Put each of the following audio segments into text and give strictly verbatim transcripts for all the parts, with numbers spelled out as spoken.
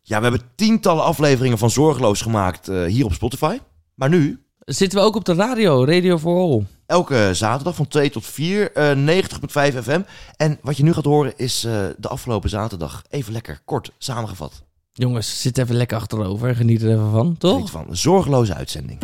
Ja, we hebben tientallen afleveringen van Zorgeloos gemaakt uh, hier op Spotify. Maar nu... zitten we ook op de radio, Radio for All. Elke zaterdag van twee tot vier, uh, negentig komma vijf F M. En wat je nu gaat horen is uh, de afgelopen zaterdag. Even lekker kort samengevat. Jongens, zit even lekker achterover en geniet er even van, toch? Geniet van een zorgeloze uitzending.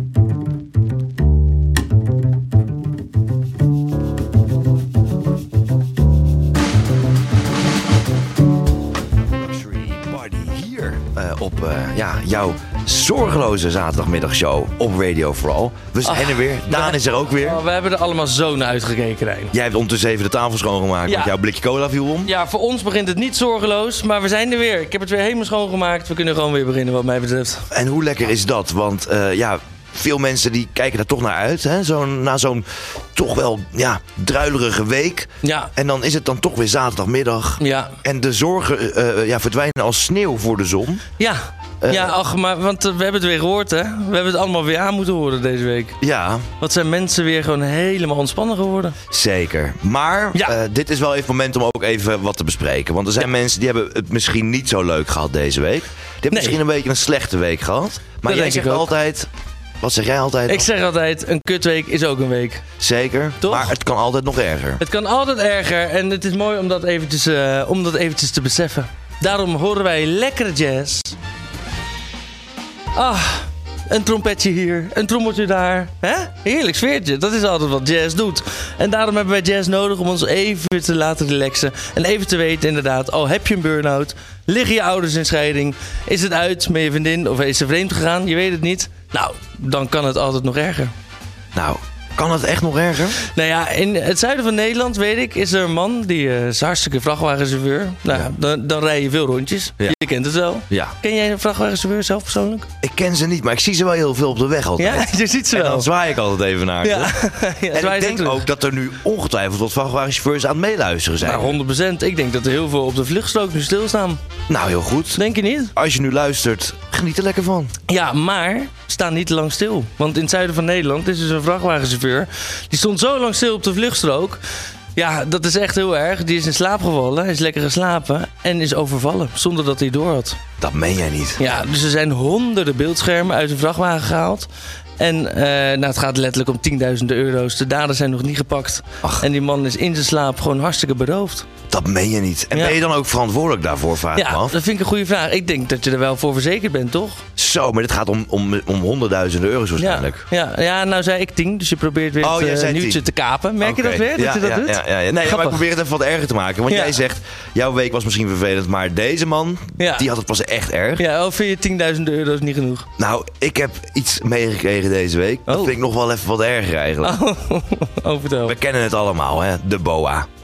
Luxury Party hier uh, op uh, ja, jouw zorgeloze zaterdagmiddagshow op Radio for All. We zijn Ach, er weer. Daan is er ook weer. Oh, we hebben er allemaal zo naar uitgekeken, Rijn. Jij hebt ondertussen even de tafel schoongemaakt, ja. Want jouw blikje cola viel om. Ja, voor ons begint het niet zorgeloos, maar we zijn er weer. Ik heb het weer helemaal schoongemaakt. We kunnen gewoon weer beginnen wat mij betreft. En hoe lekker is dat? Want uh, ja, veel mensen die kijken daar toch naar uit. Hè? Zo'n, na zo'n toch wel ja, druilerige week. Ja. En dan is het dan toch weer zaterdagmiddag. Ja. En de zorgen uh, ja, verdwijnen als sneeuw voor de zon. Ja. Uh, ja, ach, maar want uh, we hebben het weer gehoord, hè? We hebben het allemaal weer aan moeten horen deze week. Ja. Wat zijn mensen weer gewoon helemaal ontspannen geworden. Zeker. Maar ja. uh, dit is wel even het moment om ook even wat te bespreken. Want er zijn ja. mensen die hebben het misschien niet zo leuk gehad deze week. Die hebben nee. misschien een beetje een slechte week gehad. Maar dat jij zegt altijd... Wat zeg jij altijd? Ik zeg altijd, een kutweek is ook een week. Zeker, toch? Maar het kan altijd nog erger. Het kan altijd erger en het is mooi om dat eventjes, uh, om dat eventjes te beseffen. Daarom horen wij lekkere jazz. Ah, een trompetje hier, een trommeltje daar. Hè? Heerlijk sfeertje, dat is altijd wat jazz doet. En daarom hebben wij jazz nodig om ons even te laten relaxen. En even te weten inderdaad, al heb je een burn-out, liggen je ouders in scheiding, is het uit met je vriendin of is ze vreemd gegaan, je weet het niet. Nou, dan kan het altijd nog erger. Nou, kan het echt nog erger? Nou ja, in het zuiden van Nederland, weet ik, is er een man die uh, is hartstikke vrachtwagenchauffeur. Nou, ja. dan, dan rij je veel rondjes. Ja. Je kent het wel. Ja. Ken jij een vrachtwagenchauffeur zelf persoonlijk? Ik ken ze niet, maar ik zie ze wel heel veel op de weg altijd. Ja, je ziet ze wel. En dan zwaai ik altijd even naar ja. ja, en ik denk ook dat er nu ongetwijfeld wat vrachtwagenchauffeurs aan het meeluisteren zijn. Nou, honderd procent. Ik denk dat er heel veel op de vluchtstrook nu stilstaan. Nou, heel goed. Denk je niet? Als je nu luistert, geniet er lekker van. Ja, maar sta niet te lang stil. Want in het zuiden van Nederland is dus een vrachtwagenchauffeur. Die stond zo lang stil op de vluchtstrook. Ja, dat is echt heel erg. Die is in slaap gevallen, is lekker geslapen en is overvallen. Zonder dat hij door had. Dat meen jij niet. Ja, dus er zijn honderden beeldschermen uit een vrachtwagen gehaald. En uh, nou, het gaat letterlijk om tienduizenden euro's. De daders zijn nog niet gepakt. Ach. En die man is in zijn slaap gewoon hartstikke beroofd. Dat meen je niet. En ja. ben je dan ook verantwoordelijk daarvoor, vraag ik ja, me af? Dat vind ik een goede vraag. Ik denk dat je er wel voor verzekerd bent, toch? Zo, maar dit gaat om, om, om honderdduizenden euro's waarschijnlijk. Ja, ja, ja, nou zei ik tien, dus je probeert weer oh, het uh, nieuwtje te kapen. Merk okay. je dat weer, dat ja, je dat ja, doet? Ja, ja, ja. Nee, maar ik probeer het even wat erger te maken. Want ja. jij zegt, jouw week was misschien vervelend, maar deze man, ja. die had het pas echt erg. Ja, of vind je tienduizenden euro's niet genoeg? Nou, ik heb iets meegekregen deze week. Dat oh. vind ik nog wel even wat erger eigenlijk. Oh, oh vertel. We kennen het allemaal, hè? De B O A.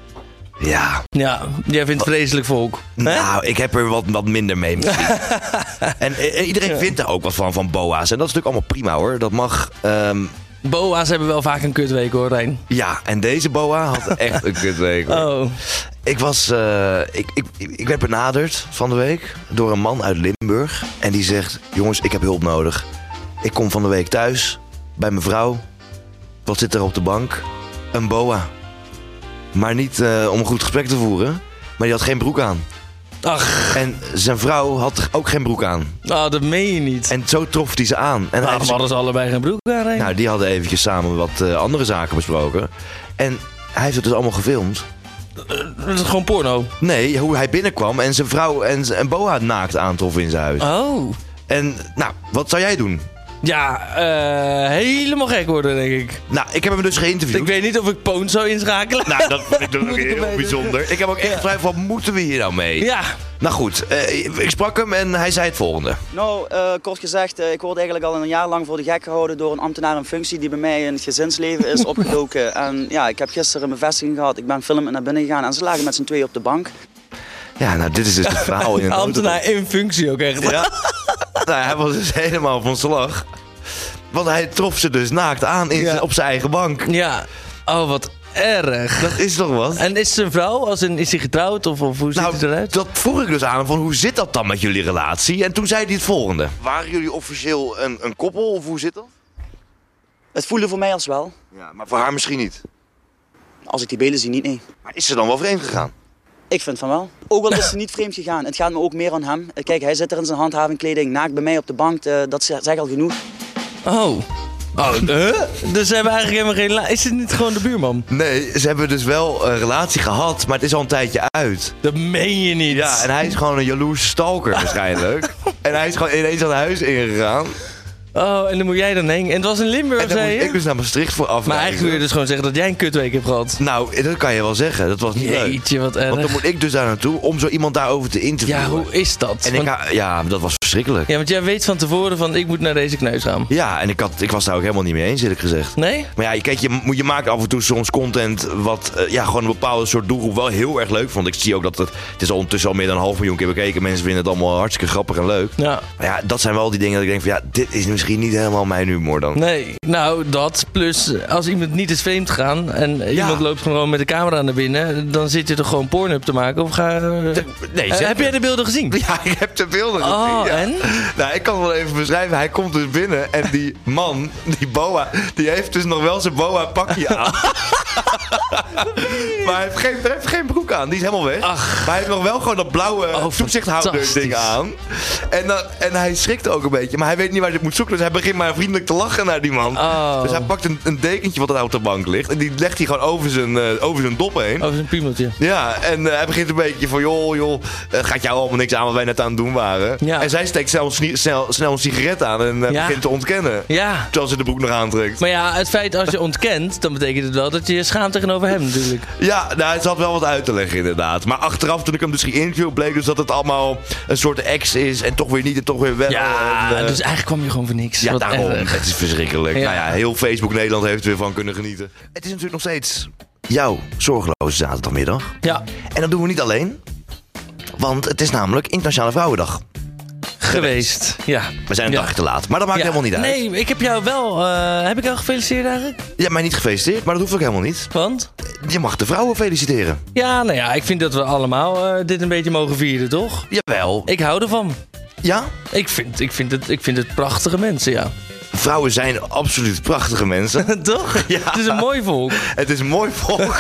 Ja. Ja, jij vindt het vreselijk volk. Nou, ik heb er wat, wat minder mee misschien. en eh, iedereen ja. vindt er ook wat van, van B O A's. En dat is natuurlijk allemaal prima hoor. Dat mag... Um... B O A's hebben wel vaak een kutweek hoor, Rijn. Ja, en deze B O A had echt een kutweek hoor. Oh. Ik was... Uh, ik, ik, ik werd benaderd van de week door een man uit Limburg. En die zegt, jongens, ik heb hulp nodig. Ik kom van de week thuis bij mijn vrouw. Wat zit er op de bank? Een B O A. Maar niet uh, om een goed gesprek te voeren. Maar die had geen broek aan. Ach. En zijn vrouw had ook geen broek aan. Oh, dat meen je niet. En zo trof hij ze aan. En waarom hadden ze allebei geen broek aan? Hè? Nou, die hadden eventjes samen wat uh, andere zaken besproken. En hij heeft het dus allemaal gefilmd. Uh, dat is gewoon porno? Nee, hoe hij binnenkwam en zijn vrouw en zijn B O A naakt aantroffen in zijn huis. Oh. En nou, wat zou jij doen? Ja, uh, helemaal gek worden, denk ik. Nou, ik heb hem dus geïnterviewd. Ik weet niet of ik Poon zou inschakelen. Nou, dat vind ik dus ook heel bijzonder. Ik heb ook echt gevraagd, wat moeten we hier nou mee? Ja. Nou goed, uh, ik sprak hem en hij zei het volgende. Nou, uh, kort gezegd, uh, ik word eigenlijk al een jaar lang voor de gek gehouden door een ambtenaar in functie die bij mij in het gezinsleven is opgedoken. En ja, ik heb gisteren een bevestiging gehad. Ik ben filmen naar binnen gegaan en ze lagen met z'n tweeën op de bank. Ja, nou, dit is dus het verhaal in een ambtenaar in functie ook echt. Ja. Nou, hij was dus helemaal van slag. Want hij trof ze dus naakt aan in, ja. op zijn eigen bank. Ja. Oh, wat erg. Dat is toch wat? En is zijn vrouw, als een, is hij getrouwd of, of hoe ziet nou, het eruit? Dat vroeg ik dus aan van hoe zit dat dan met jullie relatie? En toen zei hij het volgende. Waren jullie officieel een, een koppel of hoe zit dat? Het voelde voor mij als wel. Ja, maar voor haar misschien niet? Als ik die beelden zie, niet, nee. Maar is ze dan wel vreemd gegaan? Ik vind van wel. Ook al is ze niet vreemd gegaan. Het gaat me ook meer aan hem. Kijk, hij zit er in zijn handhavingkleding naakt bij mij op de bank. Uh, dat zegt al genoeg. Oh. Oh, huh? Dus ze hebben eigenlijk helemaal geen... La- is het niet gewoon de buurman? Nee, ze hebben dus wel een relatie gehad, maar het is al een tijdje uit. Dat meen je niet. Ja, en hij is gewoon een jaloers stalker waarschijnlijk. En hij is gewoon ineens aan huis ingegaan. Oh, en dan moet jij dan heen. En het was in Limburg, En dan zei moest je? ik dus naar Maastricht voor afreizen. Maar eigenlijk wil je dus gewoon zeggen dat jij een kutweek hebt gehad. Nou, dat kan je wel zeggen. Dat was niet leuk. Jeetje, wat erg. Want dan moet ik dus daar naartoe om zo iemand daarover te interviewen. Ja, hoe is dat? En ik, Want- ha- ja, dat was verschrikkelijk. Ja, want jij weet van tevoren van ik moet naar deze kneus gaan. Ja, en ik, had, ik was daar ook helemaal niet mee eens, eerlijk gezegd. Nee? Maar ja, kijk, je, moet- je maakt af en toe soms content wat uh, ja, gewoon een bepaalde soort doelgroep wel heel erg leuk vond. Ik zie ook dat het, het is al ondertussen al meer dan een half miljoen keer bekeken. Mensen vinden het allemaal hartstikke grappig en leuk. Ja. Maar ja, dat zijn wel die dingen dat ik denk van ja, dit is misschien niet helemaal mijn humor dan. Nee, nou dat. Plus als iemand niet is vreemd gegaan en iemand loopt gewoon met de camera naar binnen, dan zit je toch gewoon Pornhub te maken? Of ga, Nee, Uh, zeker. heb jij de beelden gezien? Ja, ik heb de beelden gezien. Oh, ja. en? Nou, ik kan het wel even beschrijven. Hij komt dus binnen en die man, die boa, die heeft dus nog wel zijn boa pakje aan. Maar hij heeft, geen, hij heeft geen broek aan, die is helemaal weg. Ach. Maar hij heeft nog wel gewoon dat blauwe Oh, toezichthouder fantastisch. ding aan. En, dan, en hij schrikt ook een beetje, maar hij weet niet waar hij het moet zoeken. Dus hij begint maar vriendelijk te lachen naar die man. Oh. Dus hij pakt een, een dekentje wat er op de bank ligt. En die legt hij gewoon over zijn, uh, over zijn dop heen. Over zijn piemeltje. Ja, en uh, hij begint een beetje van, joh, joh, het gaat jou allemaal niks aan wat wij net aan het doen waren. Ja. En zij steekt snel, snel, snel een sigaret aan en uh, Ja. begint te ontkennen. Ja. Terwijl ze de broek nog aantrekt. Maar ja, het feit als je ontkent, dan betekent het wel dat je je schaamt tegenover hem natuurlijk. Ja, nou, het had wel wat uit te leggen inderdaad. Maar achteraf, toen ik hem dus ging interviewen, bleek dus dat het allemaal een soort ex is. En toch weer niet en toch weer wel. Ja, en, uh, dus eigenlijk kwam je gewoon voor niks. ja, Wat daarom. erg. Het is verschrikkelijk. Ja. Nou ja, heel Facebook Nederland heeft er weer van kunnen genieten. Het is natuurlijk nog steeds jouw zorgeloze zaterdagmiddag. Ja, En dat doen we niet alleen. Want het is namelijk Internationale Vrouwendag. geweest. Ja. We zijn een Ja. dagje te laat, maar dat maakt Ja, helemaal niet uit. Nee, ik heb jou wel... eh, heb ik jou gefeliciteerd eigenlijk? Je hebt mij niet gefeliciteerd, maar dat hoeft ook helemaal niet. Want? Je mag de vrouwen feliciteren. Ja, nou ja, ik vind dat we allemaal eh, dit een beetje mogen vieren, toch? Jawel. Ik hou ervan. Ja? Ik vind, ik vind, het, ik vind het prachtige mensen, ja. Vrouwen zijn absoluut prachtige mensen. Toch? Ja. Het is een mooi volk. Het is een mooi volk.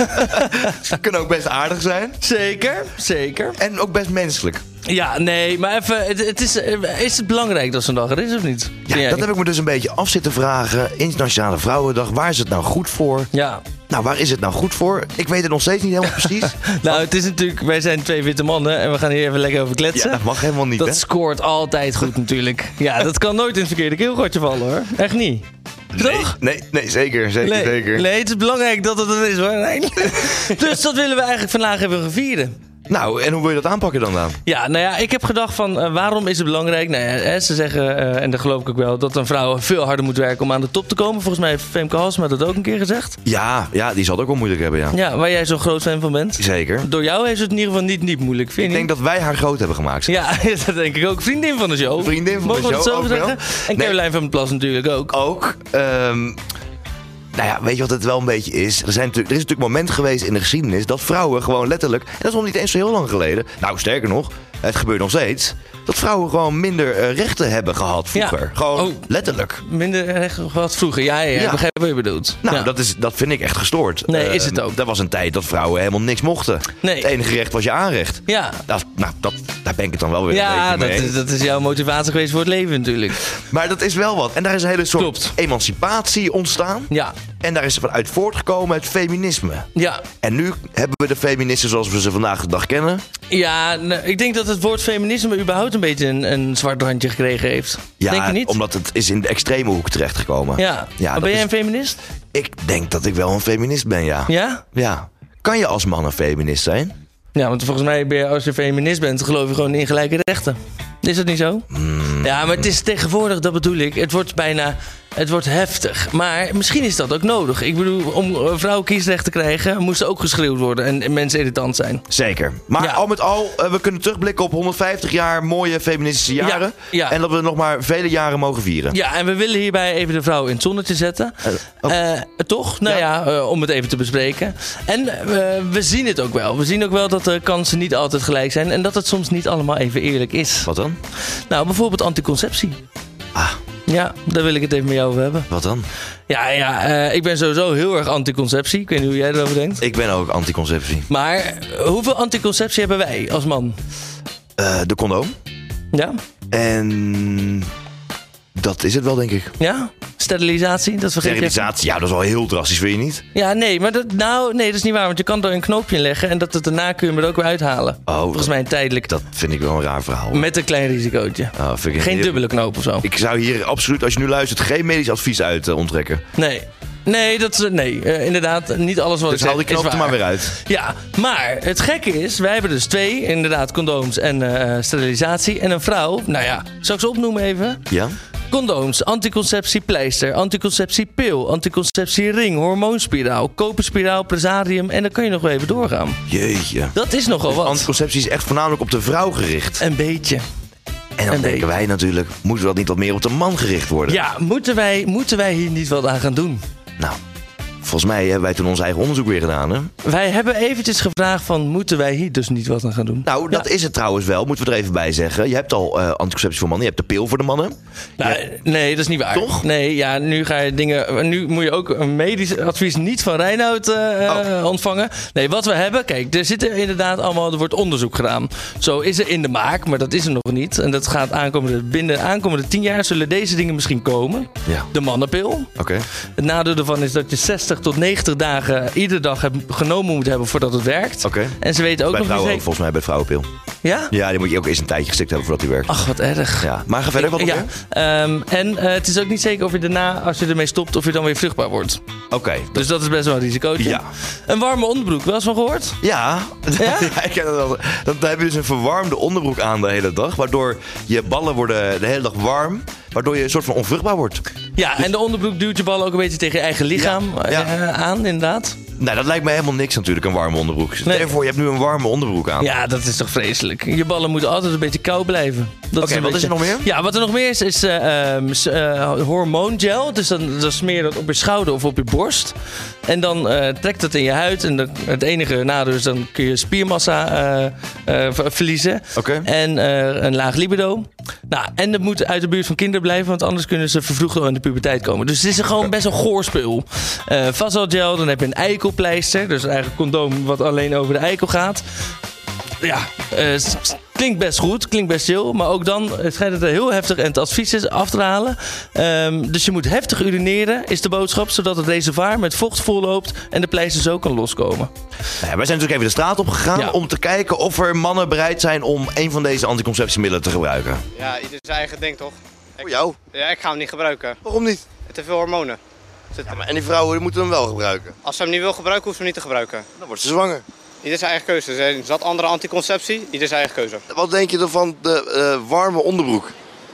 Ze kunnen ook best aardig zijn. Zeker, zeker. En ook best menselijk. Ja, nee, maar even, het, het is, eh, is het belangrijk dat zo'n dag er is of niet? Ja, Vind jij? dat heb ik me dus een beetje af zitten vragen. Internationale Vrouwendag, waar is het nou goed voor? Ja. Nou, waar is het nou goed voor? Ik weet het nog steeds niet helemaal precies. Nou, het is natuurlijk, wij zijn twee witte mannen en we gaan hier even lekker over Ja, kletsen. dat mag helemaal niet, Dat hè? scoort altijd goed natuurlijk. Ja, dat kan nooit in het verkeerde keelgotje vallen hoor. Echt niet. Toch? Nee, nee, zeker, zeker, Nee, zeker. nee, het is belangrijk dat het er is hoor. Nee. Dus dat willen we eigenlijk vandaag even gaan vieren. Nou, en hoe wil je dat aanpakken dan dan? Ja, nou ja, ik heb gedacht van uh, waarom is het belangrijk? Nou ja, hè, ze zeggen, uh, en dat geloof ik ook wel, dat een vrouw veel harder moet werken om aan de top te komen. Volgens mij heeft Femke Halsema dat ook een keer gezegd. Ja, ja, die zal het ook wel moeilijk hebben, ja. Ja, waar jij zo'n groot fan van bent. Zeker. Door jou heeft het in ieder geval niet, niet moeilijk, vind Ik je denk dat wij haar groot hebben gemaakt. Ja, dat denk ik ook. Vriendin van de show. Vriendin van Mogen de we het show, zo ook zeggen? wel. En Nee. Caroline van der Plas natuurlijk ook. Ook. ehm, nou ja, weet je wat het wel een beetje is? Er, zijn natuurlijk, er is natuurlijk een moment geweest in de geschiedenis dat vrouwen gewoon letterlijk, en dat is nog niet eens zo heel lang geleden, nou sterker nog, het gebeurt nog steeds, dat vrouwen gewoon minder eh, rechten hebben gehad vroeger. Ja. Gewoon Oh. letterlijk. Minder recht wat vroeger. Ja, ja, ja. Ja. Ik begrijp wat je bedoelt. Nou, ja. dat, is, dat vind ik echt gestoord. Nee, Eh, is het ook. Er was een tijd dat vrouwen helemaal niks mochten. Nee. Het enige recht was je aanrecht. Ja, Dat, nou, dat, daar ben ik het dan wel weer ja een dat, beetje mee is, eens. dat is jouw motivatie geweest voor het leven natuurlijk. Maar dat is wel wat. En daar is een hele soort Klopt. emancipatie ontstaan. Ja, En daar is vanuit voortgekomen het feminisme. ja. En nu hebben we de feministen zoals we ze vandaag de dag kennen. Ja, nou, ik denk dat het woord feminisme überhaupt een beetje een, een zwart randje gekregen heeft. Ja, denk je niet? omdat het is in de extreme hoek terechtgekomen. Ja, Ja, maar dat ben jij is- een feminist? Ik denk dat ik wel een feminist ben, ja. Ja? Ja. Kan je als man een feminist zijn? Ja, want volgens mij ben je, als je feminist bent, geloof je gewoon in gelijke rechten. Is dat niet zo? Hmm. Ja, maar het is tegenwoordig, dat bedoel ik. Het wordt bijna, het wordt heftig. Maar misschien is dat ook nodig. Ik bedoel, om een vrouw kiesrecht te krijgen, moest er ook geschreeuwd worden en, en mensen irritant zijn. Zeker. Maar Ja. al met al, uh, we kunnen terugblikken op honderdvijftig jaar mooie feministische jaren. Ja, ja. En dat we nog maar vele jaren mogen vieren. Ja, en we willen hierbij even de vrouw in het zonnetje zetten. oh. Eh, toch? Nou ja, eh, om het even te bespreken. En eh, we zien het ook wel. We zien ook wel dat de kansen niet altijd gelijk zijn. En dat het soms niet allemaal even eerlijk is. Wat dan? Nou, bijvoorbeeld anticonceptie. Ah, Ja, daar wil ik het even met jou over hebben. Wat dan? Ja, ja uh, ik ben sowieso heel erg anticonceptie. Ik weet niet hoe jij erover denkt. Ik ben ook anticonceptie. Maar uh, hoeveel anticonceptie hebben wij als man? Uh, de condoom. Ja. En dat is het wel, denk ik. Ja? Sterilisatie? Dat vergeet Sterilisatie, ja, dat is wel heel drastisch, vind je niet? Ja, nee, maar dat, nou, nee, dat is niet waar. Want je kan er een knoopje in leggen en dat het daarna kun je hem er ook weer uithalen. Oh, volgens mij tijdelijk. Dat vind ik wel een raar verhaal. Met een klein risicootje. Oh, vind ik Geen heel... dubbele knoop of zo. Ik zou hier absoluut, als je nu luistert, geen medisch advies uit uh, onttrekken. Nee. Nee, dat is, nee uh, inderdaad, niet alles wat dus ik zeg haal die knoop er maar weer uit. Ja, maar het gekke is, wij hebben dus twee, inderdaad, condooms en uh, sterilisatie. En een vrouw, nou ja, zal ik ze opnoemen even? Ja. Condooms, anticonceptiepleister, anticonceptiepil, anticonceptiering, hormoonspiraal, koperspiraal, presarium en dan kan je nog wel even doorgaan. Jeetje. Dat is nogal dus wat. Anticonceptie is echt voornamelijk op de vrouw gericht. Een beetje. En dan een denken beetje. wij natuurlijk, moeten we dat niet wat meer op de man gericht worden? Ja, moeten wij, moeten wij hier niet wat aan gaan doen? Nou, volgens mij hebben wij toen ons eigen onderzoek weer gedaan, hè? Wij hebben eventjes gevraagd van, moeten wij hier dus niet wat aan gaan doen? Nou, dat ja. is het trouwens wel, moeten we er even bij zeggen. Je hebt al uh, anticonceptie voor mannen, je hebt de pil voor de mannen. Nou, hebt... Nee, dat is niet waar. Toch? Nee, ja, nu ga je dingen. Nu moet je ook een medisch advies niet van Reinoud uh, oh. ontvangen. Nee, wat we hebben, kijk, er zitten inderdaad allemaal, er wordt onderzoek gedaan. Zo is er in de maak, maar dat is er nog niet. En dat gaat aankomende, binnen aankomende tien jaar zullen deze dingen misschien komen. Ja. De mannenpil. Oké. Okay. Het nadeel ervan is dat je zestig tot negentig dagen iedere dag heb, genomen moet hebben voordat het werkt. Oké. Okay. En ze weten ook bij nog niet zeker... ook, volgens mij bij de vrouwenpil. Ja? Ja, die moet je ook eens een tijdje gestikt hebben voordat die werkt. Ach, wat erg. Ja. Maar ga verder, wat nog ja. um, En uh, het is ook niet zeker of je daarna, als je ermee stopt, of je dan weer vruchtbaar wordt. Oké. Okay, dus dat is best wel een risicootje. Ja. Een warme onderbroek, wel eens van gehoord? Ja. Ja? Ja, ik heb dat wel. Dan heb je dus een verwarmde onderbroek aan de hele dag, waardoor je ballen worden de hele dag warm, waardoor je een soort van onvruchtbaar wordt. Ja, en de onderbroek duwt je ballen ook een beetje tegen je eigen lichaam ja. Ja. Uh, aan, inderdaad. Nou, dat lijkt me helemaal niks natuurlijk, een warme onderbroek. Stel je voor, je hebt nu een warme onderbroek aan. Ja, dat is toch vreselijk. Je ballen moeten altijd een beetje koud blijven. Oké, okay, wat beetje... is er nog meer? Ja, wat er nog meer is, is uh, um, uh, hormoongel. Dus dan, dan smeer je dat op je schouder of op je borst. En dan uh, trekt dat in je huid. En de, het enige nadeel is, dan kun je spiermassa uh, uh, verliezen. Okay. En uh, een laag libido. Nou, en dat moet uit de buurt van kinderen blijven, want anders kunnen ze vervroegd in de puberteit komen. Dus het is gewoon best een goor spul. Uh, Vaselgel, dan heb je een eikelpleister. Dus eigenlijk een condoom wat alleen over de eikel gaat. Ja, uh, klinkt best goed, klinkt best chill. Maar ook dan schijnt het er heel heftig en het advies is af te halen. Um, dus je moet heftig urineren, is de boodschap. Zodat het reservoir met vocht volloopt en de pleister zo kan loskomen. Nou ja, wij zijn natuurlijk even de straat op gegaan ja. om te kijken of er mannen bereid zijn om een van deze anticonceptiemiddelen te gebruiken. Ja, ieder zijn eigen ding toch? Voor jou? Ja, ik ga hem niet gebruiken. Waarom niet? Te veel hormonen. Ja, maar en die vrouwen die moeten hem wel gebruiken? Als ze hem niet wil gebruiken, hoeft ze hem niet te gebruiken. Dan wordt ze zwanger. Ieder zijn eigen keuze. Er zijn zat andere anticonceptie, ieder zijn eigen keuze. Wat denk je dan van de uh, warme onderbroek?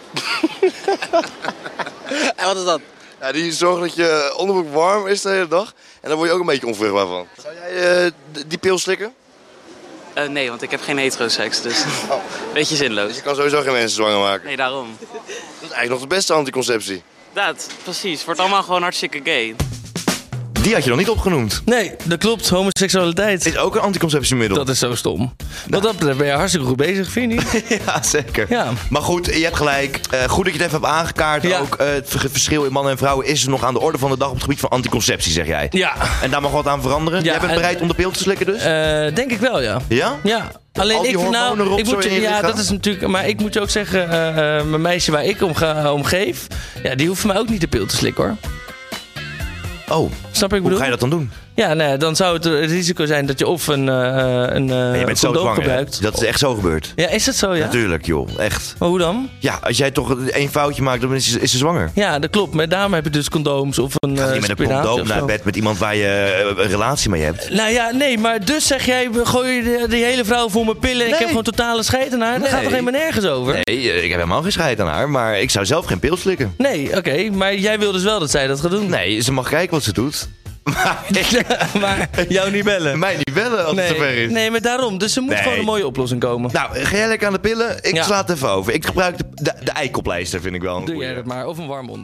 En wat is dat? Ja, die zorgt dat je onderbroek warm is de hele dag. En daar word je ook een beetje onvruchtbaar van. Zou jij uh, die pil slikken? Uh, nee, want ik heb geen heteroseks, dus oh. beetje zinloos. Dus je kan sowieso geen mensen zwanger maken? Nee, daarom. Dat is eigenlijk nog de beste anticonceptie. Dat, precies. Wordt allemaal gewoon hartstikke gay. Die had je nog niet opgenoemd. Nee, dat klopt. Homoseksualiteit is ook een anticonceptiemiddel. Dat is zo stom. Nou. Wat dat betreft ben je hartstikke goed bezig, vind je niet? Ja, zeker. Ja. Maar goed, je hebt gelijk. Uh, goed dat je het even hebt aangekaart. Ja. Ook uh, het verschil in mannen en vrouwen is er nog aan de orde van de dag op het gebied van anticonceptie, zeg jij. Ja. En daar mag wat aan veranderen. Ja, jij bent bereid en, om de pil te slikken dus? Uh, denk ik wel, ja. Ja? Ja. Alleen ik, nou, ik moet je, ja, dat is natuurlijk. Maar ik moet je ook zeggen, uh, uh, mijn meisje waar ik om, ga, om geef, ja, die hoeft voor mij ook niet de pil te slikken, hoor. Oh, snap ik bedoel? Hoe ga je dat dan doen? Ja, nee, dan zou het het risico zijn dat je of een, uh, een uh, je bent condoom zo zwanger, gebruikt. Hè? Dat is echt zo gebeurd. Ja, is dat zo, ja? Natuurlijk, joh. Echt. Maar hoe dan? Ja, als jij toch één foutje maakt, dan is, is ze zwanger. Ja, dat klopt. Maar daarom heb je dus condooms of een Ga je met een condoom naar bed met iemand waar je uh, een relatie mee hebt? Nou ja, nee, maar dus zeg jij, gooi je die hele vrouw voor mijn pillen en nee. Ik heb gewoon totale scheid aan haar. Nee. Dat gaat toch helemaal nergens over? Nee, ik heb helemaal geen scheid aan haar, maar ik zou zelf geen pil slikken. Nee, oké. Okay, maar jij wil dus wel dat zij dat gaat doen? Nee, ze mag kijken wat ze doet. Maar, maar jou niet bellen. Mij niet bellen als nee, het zover is. Nee, maar daarom. Dus er moet nee. gewoon een mooie oplossing komen. Nou, ga jij lekker aan de pillen? Ik ja. sla het even over. Ik gebruik de, de, de eikelpleister, vind ik wel. Doe jij dat maar. Of een warme onderbroek.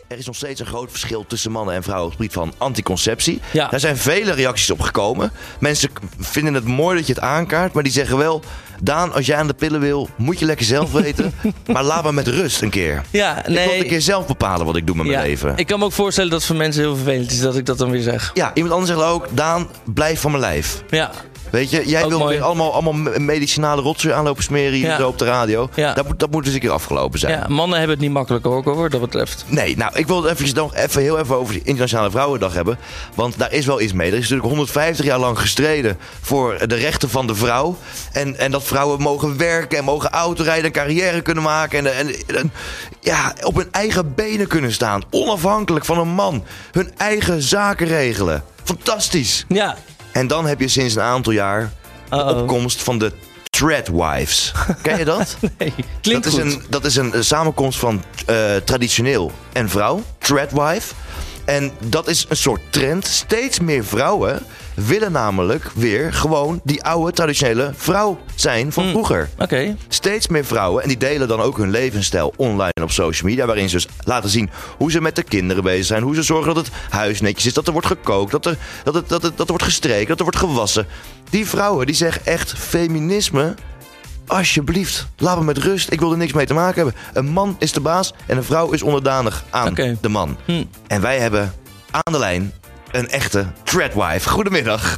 er is nog steeds een groot verschil tussen mannen en vrouwen op het gebied van anticonceptie. Ja. Daar zijn vele reacties op gekomen. Mensen k- vinden het mooi dat je het aankaart, maar die zeggen wel... Daan, als jij aan de pillen wil, moet je lekker zelf weten. Maar laat me met rust een keer. Ja, Ik wil nee. een keer zelf bepalen wat ik doe met mijn Ja, leven. ik kan me ook voorstellen dat het voor mensen heel vervelend is dat ik dat dan weer zeg. Ja, iemand anders zegt ook, Daan, blijf van mijn lijf. Ja, Weet je, jij Ook wil mooi. weer allemaal, allemaal me- medicinale rotzooi aanlopen smeren hier Ja. zo op de radio. Ja. Dat, moet, dat moet dus een keer afgelopen zijn. ja, mannen hebben het niet makkelijk ook hoor, wat dat betreft. Nee, nou, ik wil het eventjes nog even heel even over de Internationale Vrouwendag hebben. Want daar is wel iets mee. Er is natuurlijk honderdvijftig jaar lang gestreden voor de rechten van de vrouw. En, en dat vrouwen mogen werken en mogen autorijden en carrière kunnen maken. En, en, en ja, op hun eigen benen kunnen staan. Onafhankelijk van een man. Hun eigen zaken regelen. Fantastisch. Ja. En dan heb je sinds een aantal jaar de Uh-oh. opkomst van de Treadwives. Ken je dat? Nee, klinkt dat is goed. Een, dat is een eh, samenkomst van eh, traditioneel en vrouw. Treadwife. En dat is een soort trend. Steeds meer vrouwen willen namelijk weer gewoon die oude traditionele vrouw zijn van vroeger. Oké. Steeds meer vrouwen, en die delen dan ook hun levensstijl online op social media, waarin ze dus laten zien hoe ze met de kinderen bezig zijn, hoe ze zorgen dat het huis netjes is, dat er wordt gekookt, dat er, dat het, dat het, dat er wordt gestreken, dat er wordt gewassen. Die vrouwen die zeggen echt feminisme, alsjeblieft, laat me met rust, ik wil er niks mee te maken hebben. Een man is de baas en een vrouw is onderdanig aan Oké. de man. Hm. En wij hebben aan de lijn een echte treadwife. Goedemiddag.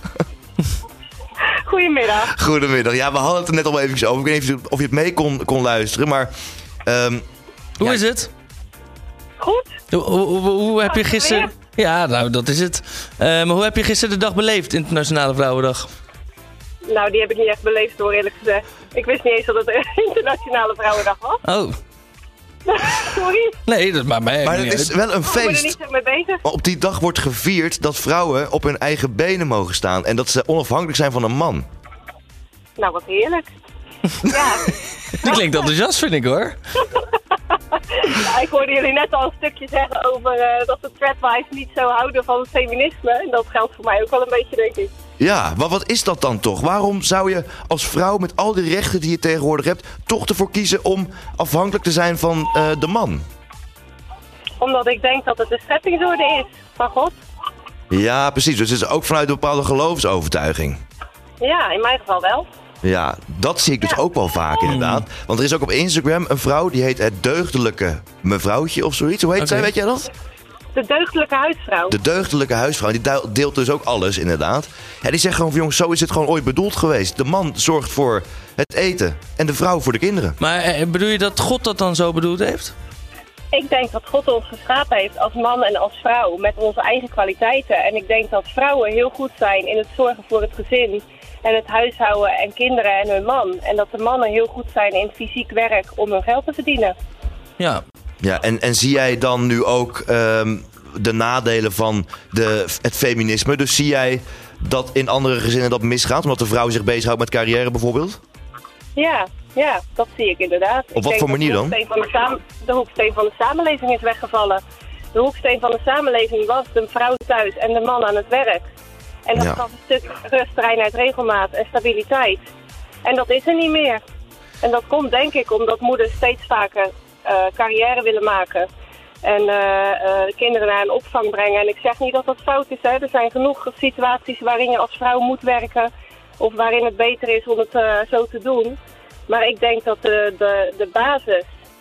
Goedemiddag. Goedemiddag. Ja, we hadden het er net al even over. Ik weet niet of je het mee kon, kon luisteren, maar... ehm, Hoe Ja. is het? Goed? Hoe, hoe, hoe- hoe heb je Oh, gisteren... Ja, nou, dat is het. Eh, maar hoe heb je gisteren de dag beleefd, Internationale Vrouwendag? Nou, die heb ik niet echt beleefd hoor, eerlijk gezegd. Ik wist niet eens dat het een Internationale Vrouwendag was. Oh, Sorry. nee, dat maakt mij maar niet het is uit. wel een Ik ben er feest. niet zo mee bezig. Maar op die dag wordt gevierd dat vrouwen op hun eigen benen mogen staan. En dat ze onafhankelijk zijn van een man. Nou, wat heerlijk. Ja. Die klinkt enthousiast, vind ik hoor. Ja, ik hoorde jullie net al een stukje zeggen over eh, dat de Treadwives niet zo houden van het feminisme. En dat geldt voor mij ook wel een beetje, denk ik. Ja, maar wat is dat dan toch? Waarom zou je als vrouw met al die rechten die je tegenwoordig hebt... toch ervoor kiezen om afhankelijk te zijn van eh, de man? Omdat ik denk dat het de scheppingsorde is van God. Ja, precies. Dus het is ook vanuit een bepaalde geloofsovertuiging. Ja, in mijn geval wel. Ja, dat zie ik dus Ja. ook wel vaak inderdaad. Want er is ook op Instagram een vrouw die heet het deugdelijke mevrouwtje of zoiets. Hoe heet Oké. zij, weet jij dat? De deugdelijke huisvrouw. De deugdelijke huisvrouw. Die duil- deelt dus ook alles inderdaad. Ja, die zegt gewoon van jongens, zo is het gewoon ooit bedoeld geweest. De man zorgt voor het eten en de vrouw voor de kinderen. Maar eh, bedoel je dat God dat dan zo bedoeld heeft? Ik denk dat God ons geschapen heeft als man en als vrouw met onze eigen kwaliteiten. En ik denk dat vrouwen heel goed zijn in het zorgen voor het gezin en het huishouden en kinderen en hun man. En dat de mannen heel goed zijn in fysiek werk om hun geld te verdienen. Ja. Ja, en, en zie jij dan nu ook ehm, de nadelen van de, het feminisme? Dus zie jij dat in andere gezinnen dat misgaat, omdat de vrouw zich bezighoudt met carrière bijvoorbeeld? Ja, ja, dat zie ik inderdaad. Op Ik wat denk voor dat manier de dan? hoeksteen van de, saam- de hoeksteen van de samenleving is weggevallen. De hoeksteen van de samenleving was de vrouw thuis en de man aan het werk. En dat Ja. gaf een stuk rust, reinheid, regelmaat en stabiliteit. En dat is er niet meer. En dat komt denk ik omdat moeders steeds vaker eh, carrière willen maken. En eh, eh, kinderen naar een opvang brengen. En ik zeg niet dat dat fout is. Hè. Er zijn genoeg situaties waarin je als vrouw moet werken. Of waarin het beter is om het eh, zo te doen. Maar ik denk dat de, de, de basis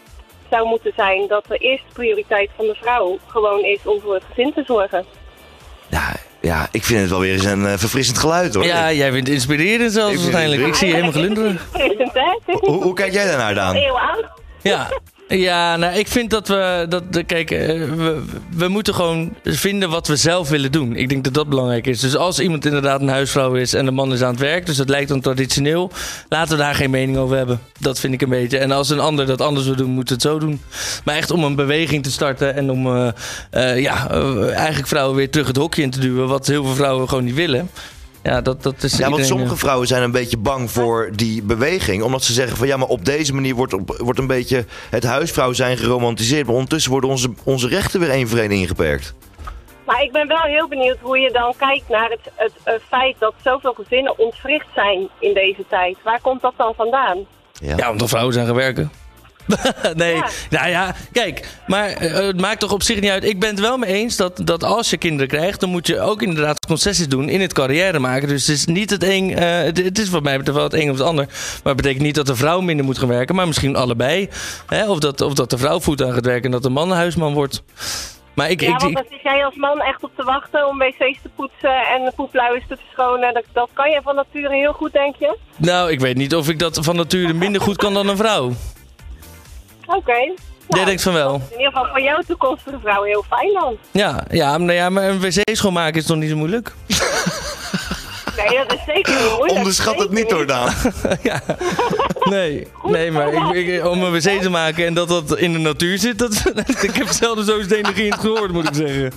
zou moeten zijn dat de eerste prioriteit van de vrouw gewoon is om voor het gezin te zorgen. Ja, ja, ik vind het wel weer eens een eh, verfrissend geluid hoor. Ja, jij vindt het inspirerend zelfs Ik vind het waarschijnlijk. Ik zie je helemaal glunderen. Frissend, hè? Het is Hoe, niet hoe kijk jij daarnaar, Daan? eeuw oud. Ja. Ja, nou, ik vind dat we, dat, de- kijk, eh, we, we moeten gewoon vinden wat we zelf willen doen. Ik denk dat dat belangrijk is. Dus als iemand inderdaad een huisvrouw is en de man is aan het werk, dus dat lijkt dan traditioneel, laten we daar geen mening over hebben. Dat vind ik een beetje. En als een ander dat anders wil doen, moet het zo doen. Maar echt om een beweging te starten en om eh, eh, ja, eh, eigenlijk vrouwen weer terug het hokje in te duwen, wat heel veel vrouwen gewoon niet willen. Ja, dat, dat is Ja, want iedereen, sommige eh, vrouwen zijn een beetje bang voor die beweging. Omdat ze zeggen van ja, maar op deze manier wordt, op- wordt een beetje het huisvrouw zijn geromantiseerd. Maar ondertussen worden onze, onze rechten weer één voor één ingeperkt. Maar ik ben wel heel benieuwd hoe je dan kijkt naar het, het, eh, feit dat zoveel gezinnen ontwricht zijn in deze tijd. Waar komt dat dan vandaan? Ja. Ja, omdat vrouwen zijn gaan werken. nee, Ja. nou ja, kijk, maar uh, het maakt toch op zich niet uit. Ik ben het wel mee eens dat, dat als je kinderen krijgt, dan moet je ook inderdaad concessies doen in het carrière maken. Dus het is niet het een, uh, het, het is wat mij betreft wel het een of het ander. Maar het betekent niet dat de vrouw minder moet gaan werken, maar misschien allebei. Hè? Of, dat, of dat de vrouw voet aan gaat werken en dat de man een huisman wordt. Maar ik, Ja, ik, want ik, dan zit jij als man echt op te wachten om wc's te poetsen en poepluiers te verschonen. Dat, dat kan je van nature heel goed, denk je? nou, ik weet niet of ik dat van nature minder goed kan dan een vrouw. Oké. Okay. Jij denkt van wel. In ieder geval voor jouw toekomstige vrouw heel fijn dan. Ja, ja, maar, ja, maar een wc schoonmaken is toch niet zo moeilijk? Nee, dat is zeker niet moeilijk. Onderschat het niet hoor, Daan. ja. Nee, nee, maar ik, ik, om een wc te maken en dat dat in de natuur zit, dat, ik heb zelden zo'n energie in het gehoord, moet ik zeggen.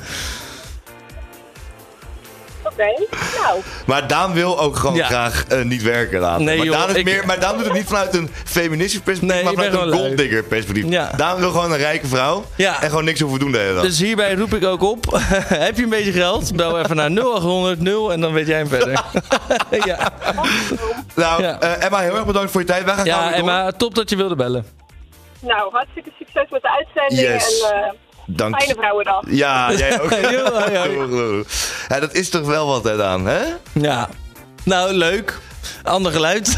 Oké, okay. nou. Maar Daan wil ook gewoon Ja. graag uh, niet werken laten. Nee, maar, joh, Daan is ik- meer, maar Daan doet het niet vanuit een feministisch perspectief, Nee, maar ik ben vanuit een gewoon lui. golddigger perspectief. Ja. Daan wil gewoon een rijke vrouw Ja. en gewoon niks hoeven doen de hele dag. Dus hierbij roep ik ook op, heb je een beetje geld, bel even naar nul acht honderd nul en dan weet jij hem verder. ja, Nou, Ja. uh, Emma, heel erg bedankt voor je tijd. Wij gaan ja gauw weer door. Emma, top dat je wilde bellen. Nou, hartstikke succes met de uitzending Yes. en uh, Dank. fijne vrouwendag. Ja, jij ook. Ja, ja, ja. Ja, dat is toch wel wat, hè, Daan, hè? Ja, nou leuk. Ander geluid.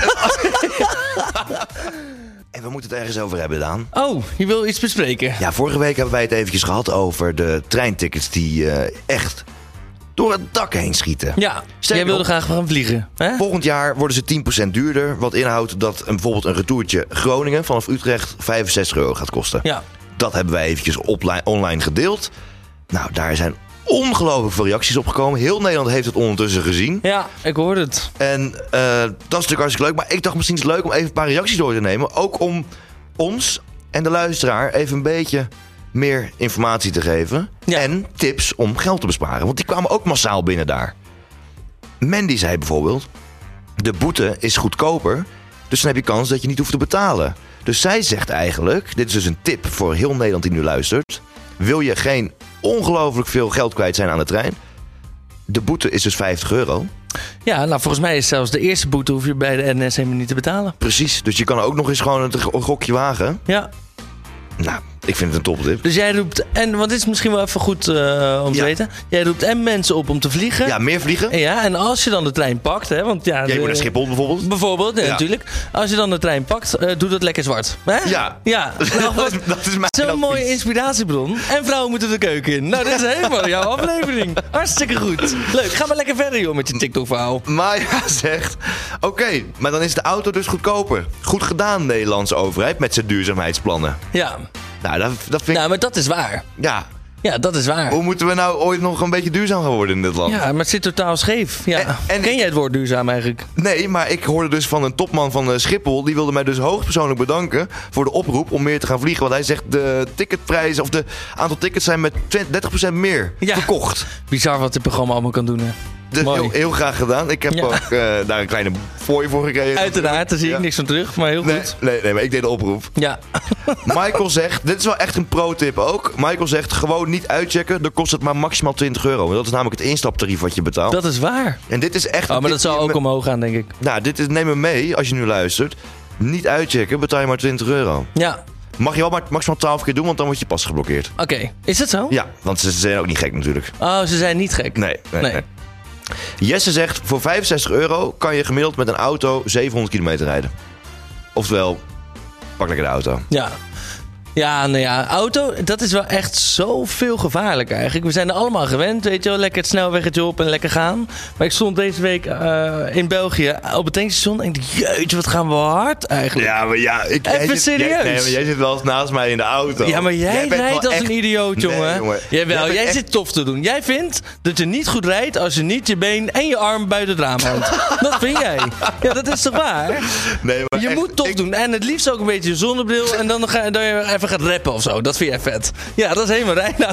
En we moeten het ergens over hebben, Daan. Oh, je wil iets bespreken? Ja, vorige week hebben wij het eventjes gehad over de treintickets die uh, echt door het dak heen schieten. Ja, Sterker jij wilde nog, graag gaan vliegen. Hè? Volgend jaar worden ze tien procent duurder. Wat inhoudt dat een, bijvoorbeeld een retourtje Groningen vanaf Utrecht vijfenzestig euro gaat kosten. Ja. Dat hebben wij eventjes opli- online gedeeld. Nou, daar zijn ongelooflijk veel reacties op gekomen. Heel Nederland heeft het ondertussen gezien. Ja, ik hoorde het. En uh, dat is natuurlijk hartstikke leuk. Maar ik dacht misschien is het leuk om even een paar reacties door te nemen. Ook om ons en de luisteraar even een beetje meer informatie te geven. Ja. En tips om geld te besparen. Want die kwamen ook massaal binnen daar. Mandy zei bijvoorbeeld: de boete is goedkoper. Dus dan heb je kans dat je niet hoeft te betalen. Dus zij zegt eigenlijk, dit is dus een tip voor heel Nederland die nu luistert. Wil je geen ongelooflijk veel geld kwijt zijn aan de trein? De boete is dus vijftig euro. Ja, nou volgens mij is zelfs de eerste boete hoef je bij de N S helemaal niet te betalen. Precies, dus je kan ook nog eens gewoon een gokje wagen. Ja. Nou, ik vind het een toptip. Dus jij roept, en wat is misschien wel even goed uh, om te Ja. weten. Jij roept en mensen op om te vliegen. Ja, meer vliegen. En ja, en als je dan de trein pakt, hè, want ja... Jij de- moet naar Schiphol bijvoorbeeld. Bijvoorbeeld, ja, Ja. natuurlijk. Als je dan de trein pakt, uh, doe dat lekker zwart. Hè? Ja. Ja. Nou, dat, is, dat is mijn Zo'n advies. mooie inspiratiebron. En vrouwen moeten de keuken in. Nou, dit is helemaal jouw aflevering. Hartstikke goed. Leuk, ga maar lekker verder, joh, met je TikTok-verhaal. Maya zegt: oké, maar dan is de auto dus goedkoper. Goed gedaan, Nederlandse overheid, met zijn duurzaamheidsplannen. Ja. Nou, dat, dat vind ik... Nou, maar dat is waar. Ja, Ja, dat is waar. hoe moeten we nou ooit nog een beetje duurzaam gaan worden in dit land? Ja, maar het zit totaal scheef. Ja. En- en Ken ik- jij het woord duurzaam eigenlijk? Nee, maar ik hoorde dus van een topman van eh, Schiphol. Die wilde mij dus hoogstpersoonlijk bedanken voor de oproep om meer te gaan vliegen. Want hij zegt de ticketprijzen of de aantal tickets zijn met twintig, dertig procent meer Ja. verkocht. Bizar wat dit programma allemaal kan doen, hè. Dus Mooi. heel, heel graag gedaan. Ik heb Ja. ook eh, daar een kleine fooi voor gekregen. Uiteraard, daar zie ik Ja. niks van terug, maar heel Nee, goed. nee, nee, maar ik deed de oproep. Ja. Michael zegt, dit is wel echt een pro-tip ook. Michael zegt, gewoon niet uitchecken. Dan kost het maar maximaal twintig euro. En dat is namelijk het instaptarief wat je betaalt. Dat is waar. En dit is echt... Oh, maar dit dat zal die je ook me- omhoog gaan, denk ik. Nou, dit is, neem me mee als je nu luistert. Niet uitchecken, betaal je maar twintig euro. Ja, Mag je wel maar maximaal twaalf keer doen, want dan word je pas geblokkeerd. oké. Is dat zo? Ja, want ze zijn ook niet gek natuurlijk. Oh, ze zijn niet gek. Nee, nee, Nee. nee. Jesse zegt, voor vijfenzestig euro kan je gemiddeld met een auto zevenhonderd kilometer rijden. Oftewel, pak lekker de auto. Ja. Ja, nou ja, auto, dat is wel echt zoveel gevaarlijker eigenlijk. We zijn er allemaal gewend, weet je wel. Lekker het snelweggetje op en lekker gaan. Maar ik stond deze week uh, in België op het tankstation en ik dacht, jeetje, wat gaan we hard eigenlijk. Ja, maar ja... Ik, Even jij zit- serieus? Jij, nee, maar jij zit wel eens naast mij in de auto. Ja, maar jij, bent rijdt wel als echt- een idioot, Nee, jongen. jongen. Jawel, Jij bent jij echt- zit tof te doen. Jij vindt dat je niet goed rijdt als je niet je been en je arm buiten het raam houdt. Dat vind jij. Ja, dat is toch waar? Nee, maar Je echt, moet tof ik- doen. En het liefst ook een beetje je zonnebril. En dan ga dan je even gaat rappen of zo. Dat vind jij vet. Ja, dat is helemaal Reinoud.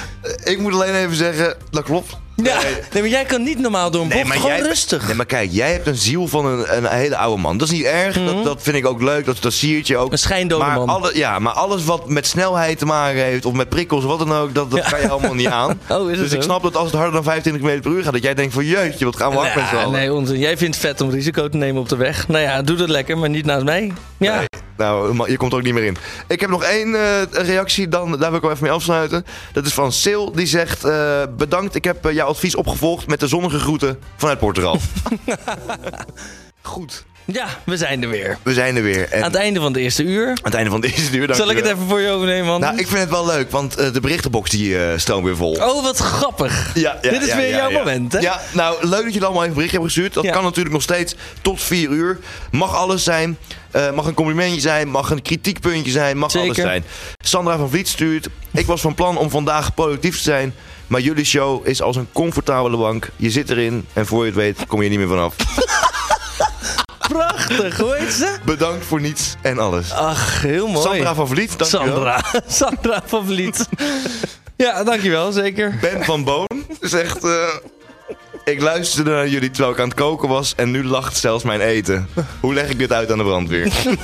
Ik moet alleen even zeggen, dat klopt. Ja, Nee. nee, maar jij kan niet normaal door een bocht. Gewoon jij, rustig. Nee, maar kijk, jij hebt een ziel van een, een hele oude man. Dat is niet erg, dat, dat vind ik ook leuk, dat, dat siert je ook. Mhm. Een schijndode maar man. Alle, ja, maar alles wat met snelheid te maken heeft, of met prikkels, wat dan ook, dat, dat Ja. kan je allemaal niet aan. Oh, is het dus ik zo? snap dat als het harder dan vijfentwintig kilometer per uur gaat, dat jij denkt van jeetje, wat gaan we hard met z'n Ja, allen. nee, onzin. Jij vindt het vet om risico te nemen op de weg. Nou ja, doe dat lekker, maar niet naast mij. Ja. Nee. Nou, je komt er ook niet meer in. Ik heb nog één uh, reactie, dan, daar wil ik wel even mee afsluiten. Dat is van Sil, die zegt... Uh, bedankt, ik heb uh, jouw advies opgevolgd met de zonnige groeten vanuit Portugal. Goed. Ja, we zijn er weer. We zijn er weer. En aan het einde van het eerste uur. Aan het einde van het eerste uur, Zal ik het even voor je overnemen, man? Nou, ik vind het wel leuk, want uh, de berichtenbox die uh, stroomt weer vol. Oh, wat grappig. Ja, ja, Dit is ja, weer ja, jouw ja. moment, hè? Ja, nou, leuk dat je allemaal even een bericht hebt gestuurd. Dat ja. kan natuurlijk nog steeds tot vier uur. Mag alles zijn. Uh, mag een complimentje zijn. Mag een kritiekpuntje zijn. Mag Zeker. alles zijn. Sandra van Vliet stuurt. Ik was van plan om vandaag productief te zijn. Maar jullie show is als een comfortabele bank. Je zit erin en voor je het weet kom je er niet meer vanaf. Prachtig, hoe heet ze? Bedankt voor niets en alles. Ach, heel mooi. Sandra van Vliet, dankjewel. Sandra, Sandra van Vliet. Ja, dankjewel, zeker. Ben van Boon zegt... Uh, ik luisterde naar jullie terwijl ik aan het koken was... en nu lacht zelfs mijn eten. Hoe leg ik dit uit aan de brandweer?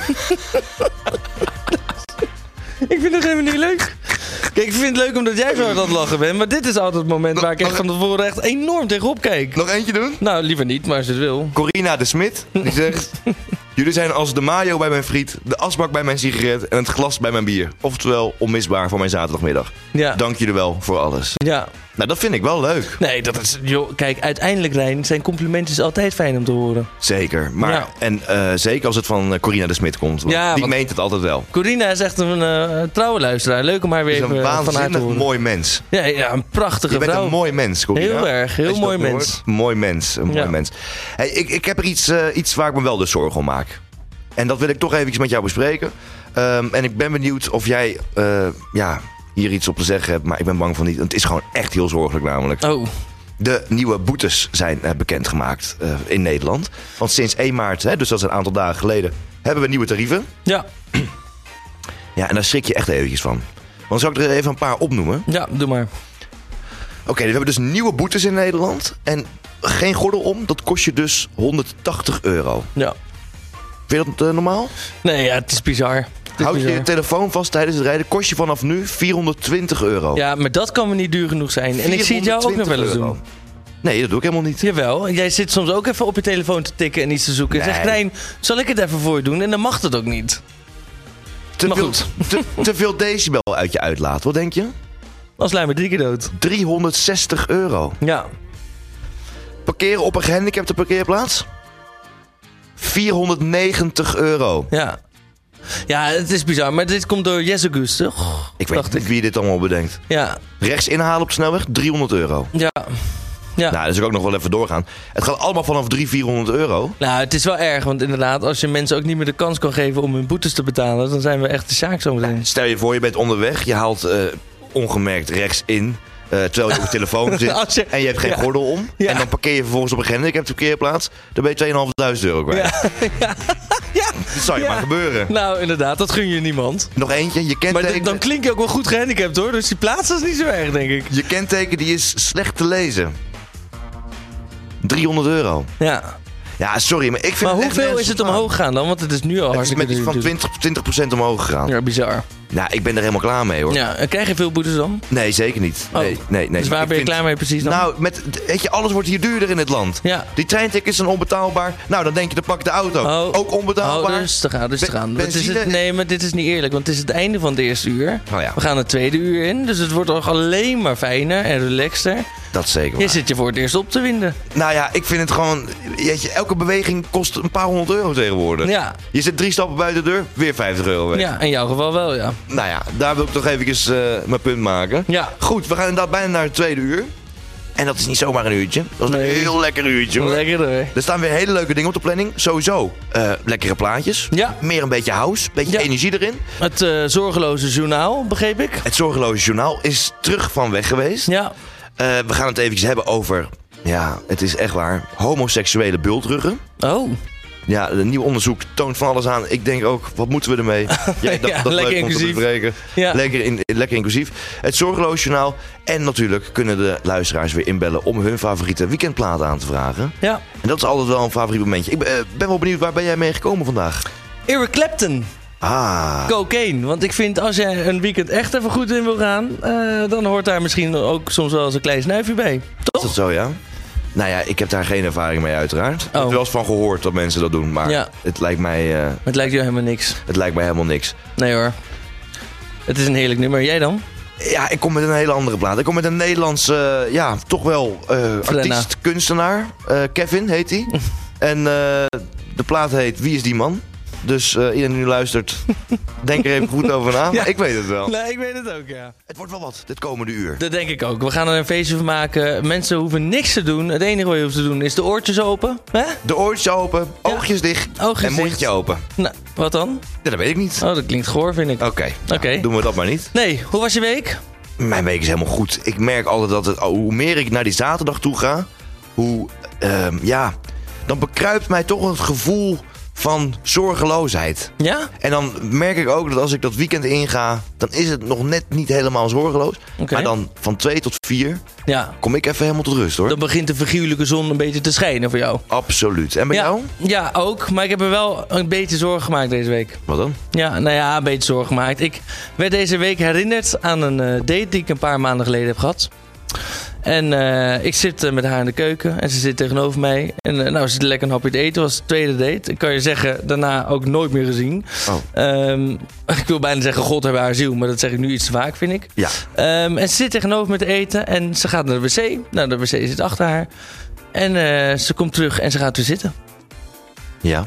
Ik vind het helemaal niet leuk. Kijk, ik vind het leuk omdat jij zo hard aan het lachen bent. Maar dit is altijd het moment waar ik echt van tevoren echt enorm tegenop kijk. Nog eentje doen? Nou, liever niet, maar als je het wil. Corina de Smit, die zegt... Jullie zijn als de mayo bij mijn friet, de asbak bij mijn sigaret en het glas bij mijn bier. Oftewel, onmisbaar voor mijn zaterdagmiddag. Ja. Dank jullie wel voor alles. Ja. Nou, dat vind ik wel leuk. Nee, dat is... Joh, kijk, uiteindelijk, Rijn, zijn complimenten is altijd fijn om te horen. Zeker. Maar, Ja. En uh, zeker als het van uh, Corina de Smit komt. Want Ja, die want- meent het altijd wel. Corina is echt een uh, trouwe luisteraar. Leuk om haar weer Ze is een even uh, van haar te waanzinnig horen. mooi mens. Ja, ja, een prachtige Je bent vrouw. een mooi mens, Corina. Heel erg, heel Als je mooi dat mens. hoort. Mooi mens, een Ja. mooi mens. Hey, ik, ik heb er iets, uh, iets waar ik me wel dus zorgen om maak. En dat wil ik toch eventjes met jou bespreken. Um, en ik ben benieuwd of jij uh, ja, hier iets op te zeggen hebt. Maar ik ben bang van niet. Want het is gewoon echt heel zorgelijk namelijk. Oh, De nieuwe boetes zijn uh, bekendgemaakt uh, in Nederland. Want sinds één maart, hè, dus dat is een aantal dagen geleden, hebben we nieuwe tarieven. ja. Ja, en daar schrik je echt eventjes van. Want zal ik er even een paar opnoemen? Ja, doe maar. Oké, okay, we hebben dus nieuwe boetes in Nederland. En geen gordel om, dat kost je dus honderdtachtig euro. Ja. Vind je dat uh, normaal? Nee, ja, het is bizar. Het is Houd je bizar. je telefoon vast tijdens het rijden, kost je vanaf nu vierhonderdtwintig euro. Ja, maar dat kan me niet duur genoeg zijn. En ik zie het jou ook nog wel eens vierhonderdtwintig doen. euro. Nee, dat doe ik helemaal niet. Jawel, jij zit soms ook even op je telefoon te tikken en iets te zoeken. En Nee. zegt Rijn, zal ik het even voor je doen? En dan mag het ook niet. Te, Maar veel, goed. te, te veel decibel uit je uitlaat. Wat denk je? Dan sla je me drie keer dood. driehonderdzestig euro. Ja. Parkeren op een gehandicapte parkeerplaats? vierhonderdnegentig euro. Ja. Ja, het is bizar. Maar dit komt door Jesse Gus, toch? Ik weet Dacht niet wie dit allemaal bedenkt. Ja. Rechts inhalen op de snelweg, driehonderd euro. Ja. Ja. Nou, dus ik ook nog wel even doorgaan. Het gaat allemaal vanaf driehonderd, vierhonderd euro. Nou, het is wel erg. Want inderdaad, als je mensen ook niet meer de kans kan geven om hun boetes te betalen, dan zijn we echt de zaak zo meteen. Stel je voor, je bent onderweg. Je haalt uh, ongemerkt rechts in. Uh, terwijl je op je telefoon zit. Als je- En je hebt geen ja. gordel om. Ja. En dan parkeer je vervolgens op een gehandicapte parkeerplaats. Dan ben je tweeduizend euro kwijt. Ja. ja. Dat zou je Ja. maar gebeuren. Nou, inderdaad, dat gun je niemand. Nog eentje. Je Maar kenteken, d- dan klink je ook wel goed gehandicapt, hoor. Dus die plaats is niet zo erg, denk ik. je kenteken die is slecht te lezen. driehonderd euro. Ja. Ja, sorry, maar ik vind Maar het echt hoeveel nergens is het op slaan. omhoog gegaan dan? Want het is nu al Het is hartstikke met iets duur van natuurlijk. twintig, twintig procent omhoog gegaan. Ja, bizar. Nou, ik ben er helemaal klaar mee, hoor. Ja, en krijg je veel boetes dan? Nee, zeker niet. Oh. Nee, nee, nee. Dus waar Ik ben je vind- klaar mee precies dan? Nou, met, weet je, alles wordt hier duurder in het land. Ja. Die treintickets zijn onbetaalbaar. Nou, dan denk je, dan pak ik de auto. Oh. Ook onbetaalbaar. Oh, rustig aan, rustig Be- aan. Het is benzine- het, nee, maar dit is niet eerlijk, want het is het einde van het eerste uur. Oh ja. We gaan het tweede uur in, dus het wordt toch alleen maar fijner en relaxter. Dat is zeker Je waar. zit je voor het eerst op te winden. Nou ja, ik vind het gewoon... Weet je, elke beweging kost een paar honderd euro tegenwoordig. Ja, Je zit drie stappen buiten de deur, weer vijftig euro weg. ja, in jouw geval wel, ja. Nou ja, daar wil ik toch eventjes uh, mijn punt maken. Ja. Goed, we gaan inderdaad bijna naar het tweede uur. En dat is niet zomaar een uurtje. Dat is Nee. een heel lekker uurtje, hoor. Lekker hoor. Er staan weer hele leuke dingen op de planning. Sowieso uh, lekkere plaatjes. Ja. Meer een beetje house. Beetje Ja. energie erin. Het uh, zorgeloze journaal, begreep ik. Het Zorgeloze Journaal is terug van weg geweest. Ja. Uh, we gaan het eventjes hebben over... Ja, het is echt waar. Homoseksuele bultruggen. Oh, Ja, een nieuw onderzoek toont van alles aan. Ik denk ook, wat moeten we ermee? Jij dacht Ja, dat lekker leuk om te inclusief. bespreken. Ja. Lekker, in, lekker inclusief. Het Zorgeloze Journaal. En natuurlijk kunnen de luisteraars weer inbellen om hun favoriete weekendplaat aan te vragen. ja. En dat is altijd wel een favoriet momentje. Ik ben, uh, ben wel benieuwd, waar ben jij mee gekomen vandaag? Eric Clapton, Ah, cocaine. Want ik vind, als jij een weekend echt even goed in wil gaan, uh, dan hoort daar misschien ook soms wel eens een klein snuifje bij. is dat zo, ja? Nou ja, ik heb daar geen ervaring mee uiteraard. Ik heb Oh. er wel eens van gehoord dat mensen dat doen. Maar Ja. het lijkt mij, uh, Het lijkt je helemaal niks. het lijkt mij helemaal niks. Nee hoor. Het is een heerlijk nummer. Jij dan? Ja, ik kom met een hele andere plaat. Ik kom met een Nederlandse, ja, toch wel uh, artiest, kunstenaar. Uh, Kevin heet hij. En uh, de plaat heet Wie is die man? Dus uh, iedereen die nu luistert, denk er even goed over na. Ja. Ik weet het wel. Nee, ik weet het ook, ja. Het wordt wel wat, dit komende uur. Dat denk ik ook. We gaan er een feestje van maken. Mensen hoeven niks te doen. Het enige wat je hoeft te doen is de oortjes open. Hè? De oortjes open, Ja. oogjes dicht Oogjes en mondje dicht. open. Nou, wat dan? Ja, dat weet ik niet. Oh, dat klinkt goor, vind ik. Oké, nou, Oké. doen we dat maar niet. Nee, hoe was je week? Mijn week is helemaal goed. Ik merk altijd dat het, hoe meer ik naar die zaterdag toe ga, hoe, uh, ja, dan bekruipt mij toch het gevoel van zorgeloosheid. Ja? En dan merk ik ook dat als ik dat weekend inga, dan is het nog net niet helemaal zorgeloos. Oké. Maar dan van twee tot vier Ja. kom ik even helemaal tot rust, hoor. Dan begint de figuurlijke zon een beetje te schijnen voor jou. Absoluut. En bij ja. jou? Ja, ook. Maar ik heb er wel een beetje zorgen gemaakt deze week. Wat dan? Ja, nou ja, een beetje zorgen gemaakt. Ik werd deze week herinnerd aan een uh, date die ik een paar maanden geleden heb gehad. En uh, ik zit uh, met haar in de keuken en ze zit tegenover mij. En uh, nou, ze zit lekker een hapje te eten. Het was de tweede date. Ik kan je zeggen, daarna ook nooit meer gezien. Oh. Um, ik wil bijna zeggen, God hebben haar ziel. Maar dat zeg ik nu iets te vaak, vind ik. Ja. Um, en ze zit tegenover me te eten en ze gaat naar de wc. Nou, de wc zit achter haar. En uh, ze komt terug en ze gaat weer zitten. Ja.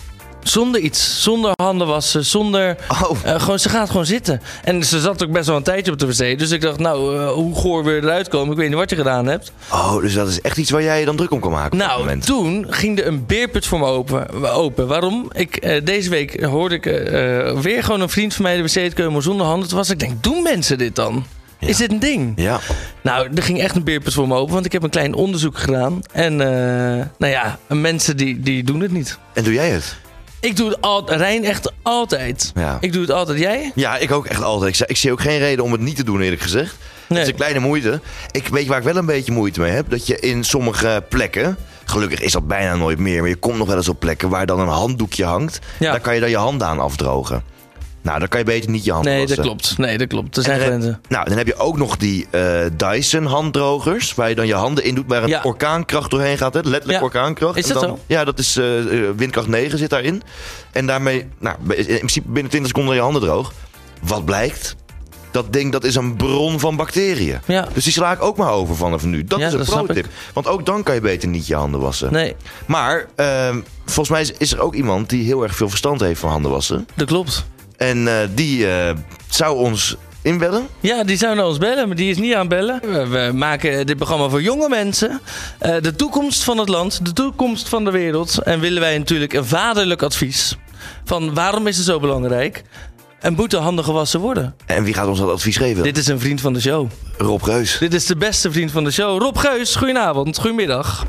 Zonder iets. Zonder handen wassen. Zonder... Oh. Uh, gewoon, ze gaat gewoon zitten. En ze zat ook best wel een tijdje op de wc. Dus ik dacht, nou, uh, hoe goor weer eruit komen. Ik weet niet wat je gedaan hebt. Oh, dus dat is echt iets waar jij je dan druk om kan maken op dat Nou, moment. toen ging er een beerput voor me open. open. Waarom? Ik, uh, deze week hoorde ik uh, weer gewoon een vriend van mij de wc te komen zonder handen te wassen. Ik denk, doen mensen dit dan? Ja. Is dit een ding? Ja. Nou, er ging echt een beerput voor me open. Want ik heb een klein onderzoek gedaan. En uh, nou ja, mensen die, die doen het niet. En doe jij het? Ik doe het altijd. Rijn echt altijd. Ja. Ik doe het altijd. Jij? Ja, ik ook echt altijd. Ik, zie- ik zie ook geen reden om het niet te doen, eerlijk gezegd. Nee. Het is een kleine moeite. Ik weet waar ik wel een beetje moeite mee heb. Dat je in sommige plekken, gelukkig is dat bijna nooit meer, maar je komt nog wel eens op plekken waar dan een handdoekje hangt. Ja. Daar kan je dan je handen aan afdrogen. Nou, dan kan je beter niet je handen Nee, wassen. dat klopt. Nee, dat klopt. Er zijn En dan heb- grenzen. Nou, dan heb je ook nog die eh, Dyson handdrogers, waar je dan je handen in doet, waar een Ja. orkaankracht doorheen gaat. Hè? Letterlijk Ja. orkaankracht. Is En dat dan, zo? Ja, dat is eh, eh, windkracht negen zit daarin. En daarmee, nou, in principe binnen twintig seconden je handen droog. Wat blijkt? Dat ding, dat is een bron van bacteriën. Ja. Dus die sla ik ook maar over vanaf nu. Dat Ja, is een dat snap pro-tip. Want ook dan kan je beter niet je handen wassen. Nee, Maar ehm, volgens mij is, is er ook iemand die heel erg veel verstand heeft van handen wassen. dat klopt. En eh, die eh, zou ons inbellen. Ja, die zou naar ons bellen, maar die is niet aan het bellen. We, we maken dit programma voor jonge mensen. Uh, de toekomst van het land, de toekomst van de wereld. En willen wij natuurlijk een vaderlijk advies. Van waarom is het zo belangrijk? En moeten handen gewassen worden? En wie gaat ons dat advies geven? Dit is een vriend van de show. Rob Geus. Dit is de beste vriend van de show. Rob Geus, goedenavond, goedemiddag.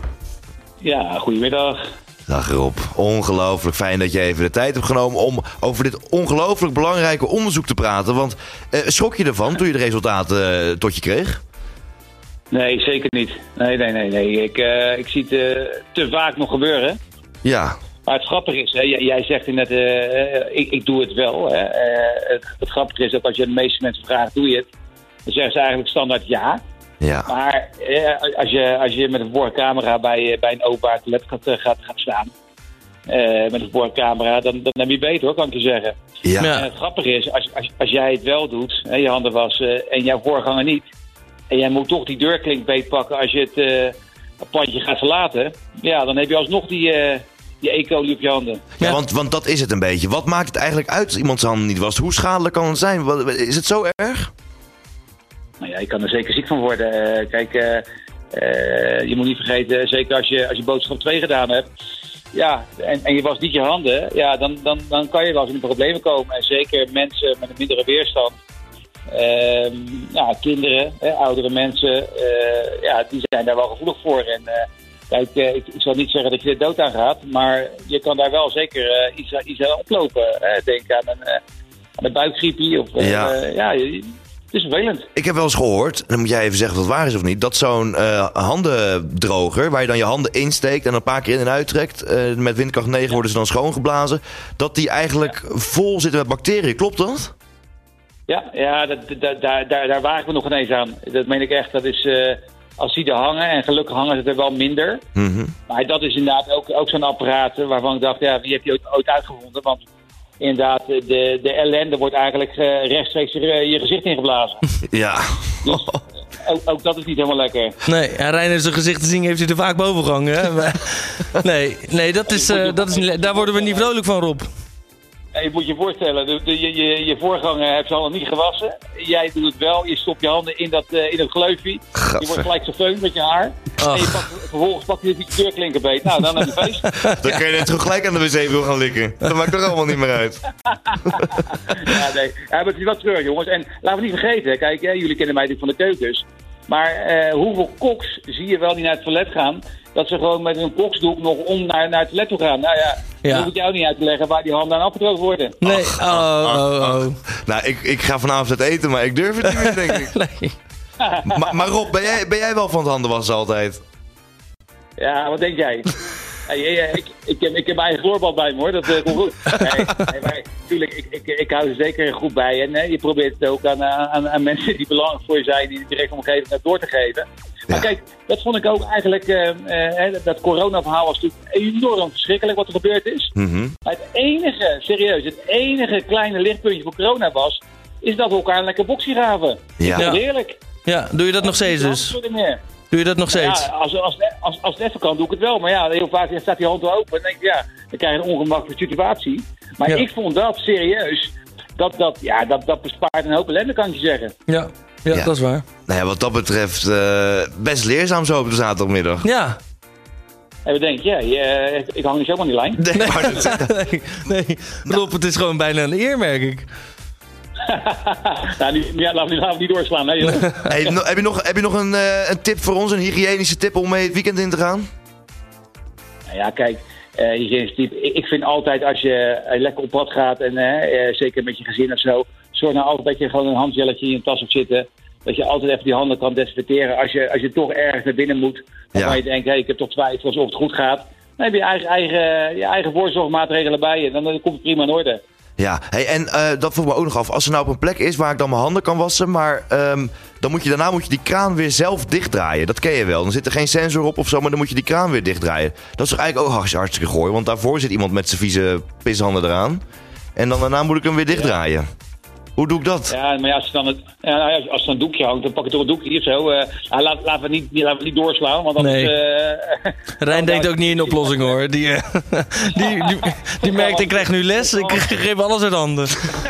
Ja, goedemiddag. Dag Rob. Ongelooflijk fijn dat je even de tijd hebt genomen om over dit ongelooflijk belangrijke onderzoek te praten. Want eh, schrok je ervan toen je de resultaten eh, tot je kreeg? Nee, zeker niet. Nee, nee, nee. nee. Ik, uh, ik zie het uh, te vaak nog gebeuren. Ja. Maar het grappige is, hè, j- jij zegt net, uh, ik, ik doe het wel. Hè. Uh, het, het grappige is dat als je de meeste mensen vraagt, doe je het? Dan zeggen ze eigenlijk standaard ja. Ja. Maar uh, als, je, als je met een boorcamera bij, bij een openbaar toilet gaat, uh, gaat, gaat staan, uh, met een boorcamera, dan, dan heb je beter hoor, kan ik je zeggen. Ja. Ja. En het grappige is, als, als, als jij het wel doet, hè, je handen wassen, en jouw voorganger niet, en jij moet toch die deurklink beetpakken als je het uh, pandje gaat verlaten, ja, dan heb je alsnog die, uh, die E. coli op je handen. Ja, Ja. want, want dat is het een beetje. Wat maakt het eigenlijk uit als iemand zijn handen niet wast? Hoe schadelijk kan het zijn? Wat- Is het zo erg? Nou ja, je kan er zeker ziek van worden. Uh, kijk, uh, uh, je moet niet vergeten, zeker als je, als je boodschap twee gedaan hebt, ja, en, en je was niet je handen, ja, dan, dan, dan kan je wel eens in de problemen komen. En zeker mensen met een mindere weerstand, uh, ja, kinderen, hè, oudere mensen, uh, ja, die zijn daar wel gevoelig voor. En uh, kijk, uh, ik, ik zal niet zeggen dat je er dood aan gaat, maar je kan daar wel zeker uh, iets, iets aan oplopen. Uh, denk aan een, uh, aan een buikgriepie of uh, Ja. uh, ja, het is vervelend. Ik heb wel eens gehoord, en dan moet jij even zeggen of dat waar is of niet, dat zo'n uh, handendroger, waar je dan je handen insteekt en een paar keer in en uittrekt, uh, met windkracht negen worden ze dan schoongeblazen, dat die eigenlijk vol zitten met bacteriën. Klopt dat? Ja, ja dat, dat, daar, daar, daar wagen we nog ineens aan. Dat meen ik echt. Dat is, uh, als die er hangen, en gelukkig hangen ze er wel minder. Mm-hmm. Maar dat is inderdaad ook, ook zo'n apparaat waarvan ik dacht, ja, wie heb je ooit, ooit uitgevonden? Want inderdaad, de, de ellende wordt eigenlijk uh, rechtstreeks je, je gezicht ingeblazen. Ja. Dus, ook, ook dat is niet helemaal lekker. Nee, en Reiner zijn gezicht te zien heeft hij er vaak boven gehangen. Hè? Maar, nee, nee dat is, uh, dat is niet, daar worden we niet vrolijk van, Rob. En je moet je voorstellen, de, de, je, je, je voorganger heeft ze al niet gewassen. Jij doet het wel, je stopt je handen in dat, uh, in dat gleufje. Je wordt gelijk zo feun met je haar. Oh. En je pakt, vervolgens pak je die deurklinker beet. Nou, dan heb je feest. Dan kun je net zo gelijk aan de wc-bril gaan likken. Dat maakt er allemaal niet meer uit. Ja, nee. Ja, maar het is wel treurig, jongens. En laten we niet vergeten, kijk, hè, jullie kennen mij natuurlijk van de keukens. Maar uh, hoeveel koks zie je wel die naar het toilet gaan, dat ze gewoon met een koksdoek nog om naar, naar het toilet toe gaan. Nou ja, Ja. dan hoef ik jou niet uit te leggen waar die handen aan afgedroogd worden. Nee, oh, oh, oh. Nou, ik, ik ga vanavond uit eten, maar ik durf het niet meer, denk ik. Nee. Maar, maar Rob, ben jij, ben jij wel van het handen wassen altijd? Ja, wat denk jij? Hey, hey, ik, ik, heb, ik heb mijn eigen chlorbad bij me, hoor. Dat uh, komt goed. Nee, nee, maar natuurlijk, ik, ik, ik hou er zeker goed bij. En hè, je probeert het ook aan, aan, aan mensen die belangrijk voor je zijn, die de directe omgeving dat door te geven. Maar Ja. kijk, dat vond ik ook eigenlijk, uh, uh, dat corona-verhaal was natuurlijk enorm verschrikkelijk wat er gebeurd is. Mm-hmm. Maar het enige, serieus, het enige kleine lichtpuntje voor corona was, is dat we elkaar lekker boksie gaven. Ja. Dat is heerlijk. Ja, doe je dat nog steeds dus? Meer. Doe je dat nog steeds? Ja, als, als, als, als het even kan, doe ik het wel. Maar ja, heel vaak staat die hand wel open. En denk ik, ja, dan krijg je een ongemakkelijke situatie. Maar Ja. ik vond dat serieus. Dat, dat, ja, dat, dat bespaart een hoop ellende, kan ik je zeggen. Ja, ja, Ja. dat is waar. Nou ja, wat dat betreft uh, best leerzaam zo op de zaterdagmiddag. Ja. En we denken, ja, je, ik, ik hang niet zomaar aan die lijn. Nee, maar dat- nee, nee. Rob, het is gewoon bijna een eer, merk ik. nou, nu, ja, laten, we, laten we niet doorslaan. Hè, joh. Hey, no- heb je nog, heb je nog een, uh, een tip voor ons, een hygiënische tip om mee het weekend in te gaan? Nou ja, kijk, uh, hygiënisch type. Ik, ik vind altijd als je uh, lekker op pad gaat en uh, uh, zeker met je gezin of zo, zorg nou altijd dat je gewoon een handgelletje in je tas hebt zitten. Dat je altijd even die handen kan desinfecteren. Als je, als je toch ergens naar binnen moet, waarvan Ja. je denkt, hey, ik heb toch twijfels of het goed gaat. Dan heb je je eigen, eigen, je eigen voorzorgmaatregelen bij je. Dan, dan komt het prima in orde. Ja, hey, en uh, dat vroeg me ook nog af. Als er nou op een plek is waar ik dan mijn handen kan wassen, maar um, dan moet je daarna moet je die kraan weer zelf dichtdraaien. Dat ken je wel. Dan zit er geen sensor op of zo, maar dan moet je die kraan weer dichtdraaien. Dat is toch eigenlijk ook hartstikke, hartstikke gooi, want daarvoor zit iemand met zijn vieze pishanden eraan. En dan daarna moet ik hem weer dichtdraaien. Hoe doe ik dat? Ja, maar ja, als, dan het, ja, als er een doekje hangt, dan pak je toch een doekje of zo. Uh, laat, laten, we niet, laten we niet doorslaan, want anders... Nee. Uh, Rijn denkt ook niet in oplossingen, hoor. Die, uh, die, die, die merkt, ik krijg nu les, ik geef alles uit handen.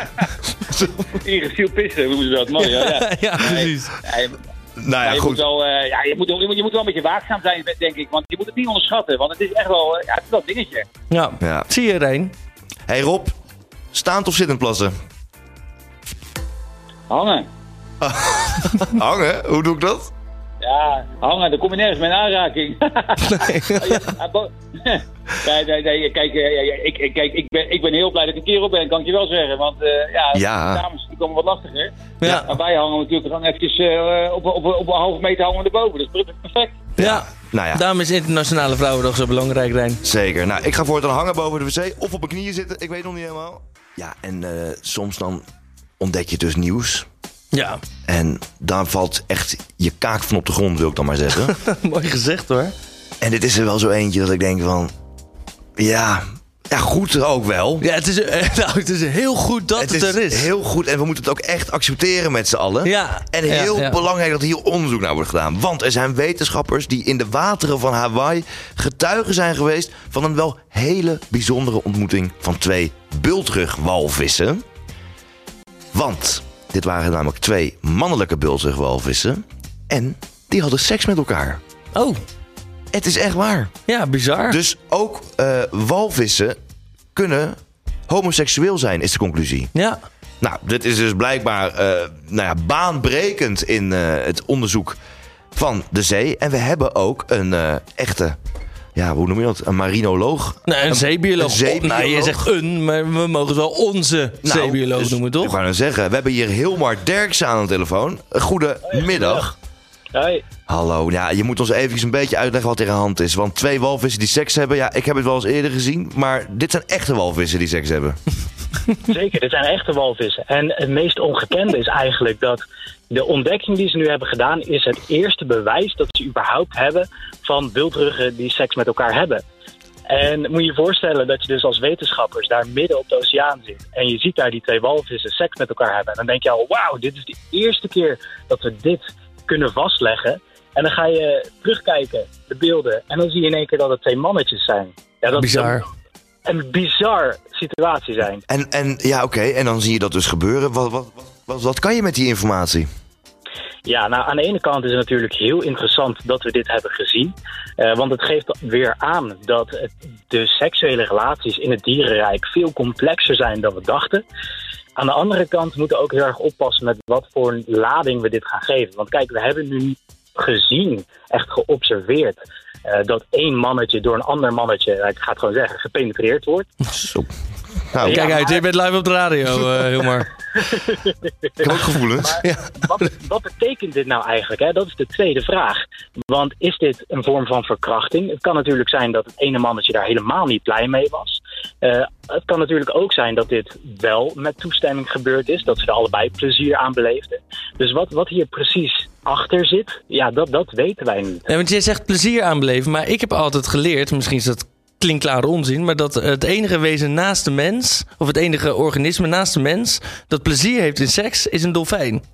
Ingestield pissen, hoe ze dat? Mooi, ja. Ja, Ja, precies. Nee, Nou ja, ja, je, goed. moet wel, uh, ja, je, moet, je, moet, je moet wel een beetje waakzaam zijn, denk ik. Want je moet het niet onderschatten, want het is echt wel, uh, ja, het is wel een dingetje. Ja, Ja. zie je, Rijn? Hey Rob, staand of zittend plassen? Hangen. Hangen? Hoe doe ik dat? Ja, hangen, daar kom je nergens mee in aanraking. Ja, bo- nee, nee, nee, kijk, uh, ik, ik, kijk ik, ben, ik ben heel blij dat ik een kerel ben, kan ik je wel zeggen. Want uh, ja, Ja. de dames die komen wat lastiger. Ja. Maar wij hangen natuurlijk gewoon eventjes uh, op, op, op een halve meter hangen we erboven. Dat is perfect. Ja. Nou ja, Daarom is Internationale Vrouwendag zo belangrijk, Rijn. zeker. Nou, ik ga voortaan hangen boven de wc of op mijn knieën zitten. Ik weet nog niet helemaal. Ja, en uh, soms dan ontdek je dus nieuws. Ja, En dan valt echt je kaak van op de grond, wil ik dan maar zeggen. mooi gezegd, hoor. En dit is er wel zo eentje dat ik denk van... Ja, ja goed er ook wel. Ja, het is, eh, nou, het is heel goed dat het, het er is. heel goed en we moeten het ook echt accepteren met z'n allen. Ja, En ja, heel ja. belangrijk dat hier onderzoek naar wordt gedaan. Want er zijn wetenschappers die in de wateren van Hawaii getuigen zijn geweest van een wel hele bijzondere ontmoeting van twee bultrugwalvissen. Want dit waren namelijk twee mannelijke bultrugwalvissen en die hadden seks met elkaar. Oh, Het is echt waar. ja, bizar. Dus ook uh, walvissen kunnen homoseksueel zijn, is de conclusie. Ja, Nou, dit is dus blijkbaar uh, nou ja, baanbrekend in uh, het onderzoek van de zee. En we hebben ook een uh, echte, ja, hoe noem je dat? Een marinoloog. nou, een zeebioloog. een zeebioloog. Nou, je zegt een, maar we mogen het wel onze Nou, zeebioloog dus noemen, Ik toch? wou nou zeggen, we hebben hier Hilmar Derksen aan de telefoon. Goedemiddag. Hoi. Hallo, ja, je moet ons even een beetje uitleggen wat er aan de hand is. Want twee walvissen die seks hebben, ja, ik heb het wel eens eerder gezien. Maar dit zijn echte walvissen die seks hebben. Zeker, dit zijn echte walvissen. En het meest ongekende is eigenlijk dat de ontdekking die ze nu hebben gedaan is het eerste bewijs dat ze überhaupt hebben van wildruggen die seks met elkaar hebben. En moet je je voorstellen dat je dus als wetenschappers daar midden op de oceaan zit en je ziet daar die twee walvissen seks met elkaar hebben. En dan denk je al, wauw, dit is de eerste keer dat we dit kunnen vastleggen. En dan ga je terugkijken, de beelden, en dan zie je in één keer dat het twee mannetjes zijn. Ja, dat Bizar. is een, een bizar situatie zijn. En, en ja, oké, okay, en dan zie je dat dus gebeuren. Wat, wat, wat, wat kan je met die informatie? Ja, nou aan de ene kant is het natuurlijk heel interessant dat we dit hebben gezien. Uh, want het geeft weer aan dat het, de seksuele relaties in het dierenrijk veel complexer zijn dan we dachten. Aan de andere kant moeten we ook heel erg oppassen met wat voor lading we dit gaan geven. Want kijk, we hebben nu gezien, echt geobserveerd, uh, dat één mannetje door een ander mannetje, ik ga het gewoon zeggen, gepenetreerd wordt. Zo. Nou, Kijk ja, uit, je bent live op de radio, uh, Hilmar. Ik heb ook gevoelens. Maar, ja. wat, wat betekent dit nou eigenlijk? Hè? Dat is de tweede vraag. Want is dit een vorm van verkrachting? Het kan natuurlijk zijn dat het ene mannetje daar helemaal niet blij mee was. Uh, het kan natuurlijk ook zijn dat dit wel met toestemming gebeurd is. Dat ze er allebei plezier aan beleefden. Dus wat, wat hier precies achter zit, ja, dat, dat weten wij niet. Ja, want jij zegt plezier aanbeleven, maar ik heb altijd geleerd, misschien is dat klinkklare onzin, maar dat het enige wezen naast de mens, of het enige organisme naast de mens, dat plezier heeft in seks, is een dolfijn.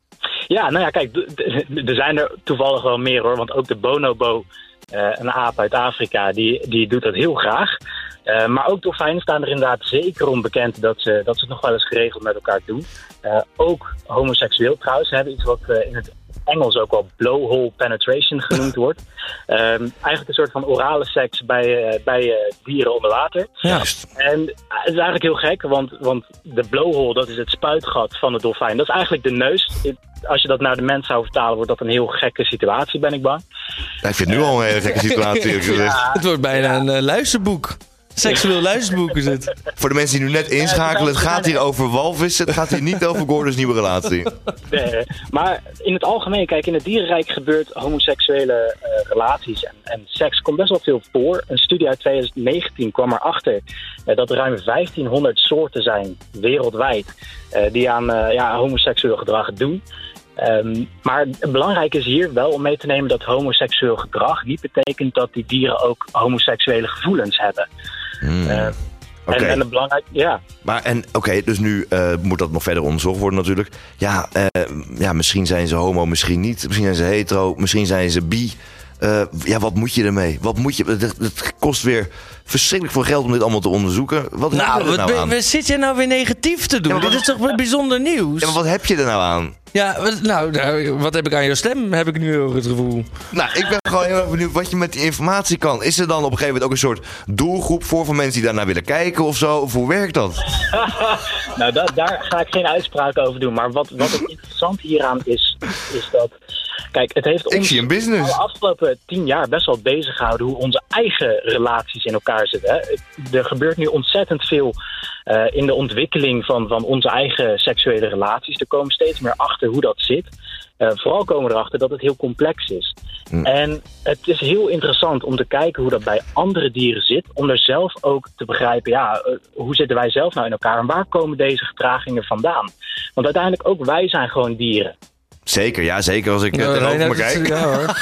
Ja, nou ja, kijk, d- d- er zijn er toevallig wel meer hoor, want ook de bonobo, uh, een aap uit Afrika, die, die doet dat heel graag. Uh, maar ook dolfijnen staan er inderdaad zeker om bekend dat ze, dat ze het nog wel eens geregeld met elkaar doen. Uh, ook homoseksueel trouwens, ze hebben iets wat uh, in het Engels ook wel blowhole penetration genoemd wordt. Um, eigenlijk een soort van orale seks bij, uh, bij uh, dieren onder water. Ja. En uh, het is eigenlijk heel gek, want, want de blowhole, dat is het spuitgat van de dolfijn. Dat is eigenlijk de neus. Als je dat naar de mens zou vertalen, wordt dat een heel gekke situatie, ben ik bang. Ja, ik vind het nu al een hele gekke situatie. Ja. Het wordt bijna een uh, luisterboek. Seksueel luisterboek is het. Voor de mensen die nu net inschakelen, het gaat hier over walvissen. Het gaat hier niet over Gordon's nieuwe relatie. Nee, maar in het algemeen, kijk, in het dierenrijk gebeurt homoseksuele uh, relaties en, en seks komt best wel veel voor. Een studie uit twintig negentien kwam erachter uh, dat er ruim vijftienhonderd soorten zijn wereldwijd uh, die aan uh, ja, homoseksueel gedrag doen. Um, maar belangrijk is hier wel om mee te nemen dat homoseksueel gedrag niet betekent dat die dieren ook homoseksuele gevoelens hebben. Hmm. Uh, Oké. En, en het belangrijk, ja. Maar en oké, okay, dus nu uh, moet dat nog verder onderzocht worden natuurlijk. Ja, uh, ja, misschien zijn ze homo, misschien niet. Misschien zijn ze hetero, misschien zijn ze bi. Uh, ja, wat moet je ermee? Wat moet je? Het, het kost weer verschrikkelijk veel geld om dit allemaal te onderzoeken. Wat heb Nou, je er nou wat, aan? wat zit je nou weer negatief te doen? Ja, Dit wat- is toch weer bijzonder nieuws? Ja, maar wat heb je er nou aan? Ja, wat, nou, nou, wat heb ik aan jouw stem, heb ik nu ook het gevoel. Nou, ik ben gewoon heel erg benieuwd wat je met die informatie kan. Is er dan op een gegeven moment ook een soort doelgroep voor van mensen die daarnaar willen kijken of zo? Of hoe werkt dat? Nou, da- daar ga ik geen uitspraak over doen. Maar wat, wat het interessant hieraan is, is dat... Kijk, het heeft Ik ons zie een business. de afgelopen tien jaar best wel bezig gehouden hoe onze eigen relaties in elkaar zitten. Hè. Er gebeurt nu ontzettend veel uh, in de ontwikkeling van, van onze eigen seksuele relaties. Er komen steeds meer achter hoe dat zit. Uh, vooral komen we erachter dat het heel complex is. Hm. En het is heel interessant om te kijken hoe dat bij andere dieren zit. Om er zelf ook te begrijpen, ja, uh, hoe zitten wij zelf nou in elkaar? En waar komen deze gedragingen vandaan? Want uiteindelijk ook wij zijn gewoon dieren. Zeker, ja, zeker als ik uh, ten over me kijk. Ja, hoor.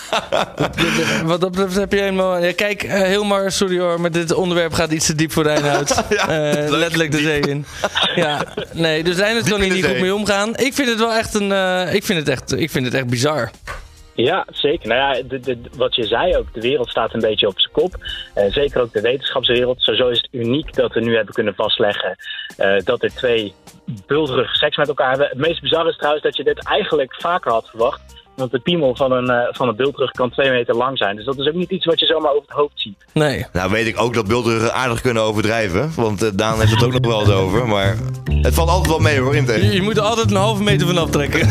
Wat dat betreft heb je helemaal... Ja, kijk, uh, Hilmar, sorry hoor, maar dit onderwerp gaat iets te diep voor Reinoud. Ja, uh, letterlijk de zee in. Ja, nee, dus Reinoud kan Diep hier in niet de goed zee. mee omgaan. Ik vind het wel echt een... Uh, ik, vind het echt, ik vind het echt bizar. Ja, zeker. Nou ja, de, de, wat je zei ook, de wereld staat een beetje op zijn kop. Uh, zeker ook de wetenschapswereld. Sowieso is het uniek dat we nu hebben kunnen vastleggen uh, dat er twee bulderige seks met elkaar hebben. Het meest bizarre is trouwens dat je dit eigenlijk vaker had verwacht. Want de piemel van een, uh, van een bultrug kan twee meter lang zijn. Dus dat is ook niet iets wat je zomaar over het hoofd ziet. Nee. Nou weet ik ook dat bultruggen aardig kunnen overdrijven. Want uh, Daan heeft het ook nog wel eens over. Maar het valt altijd wel mee hoor, in Je, je moet er altijd een halve meter van aftrekken.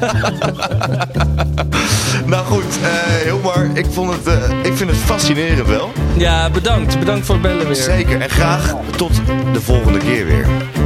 Nou goed, uh, Hilmar, ik, vond het, uh, ik vind het fascinerend wel. Ja, bedankt. Bedankt voor het bellen weer. Zeker. En graag tot de volgende keer weer.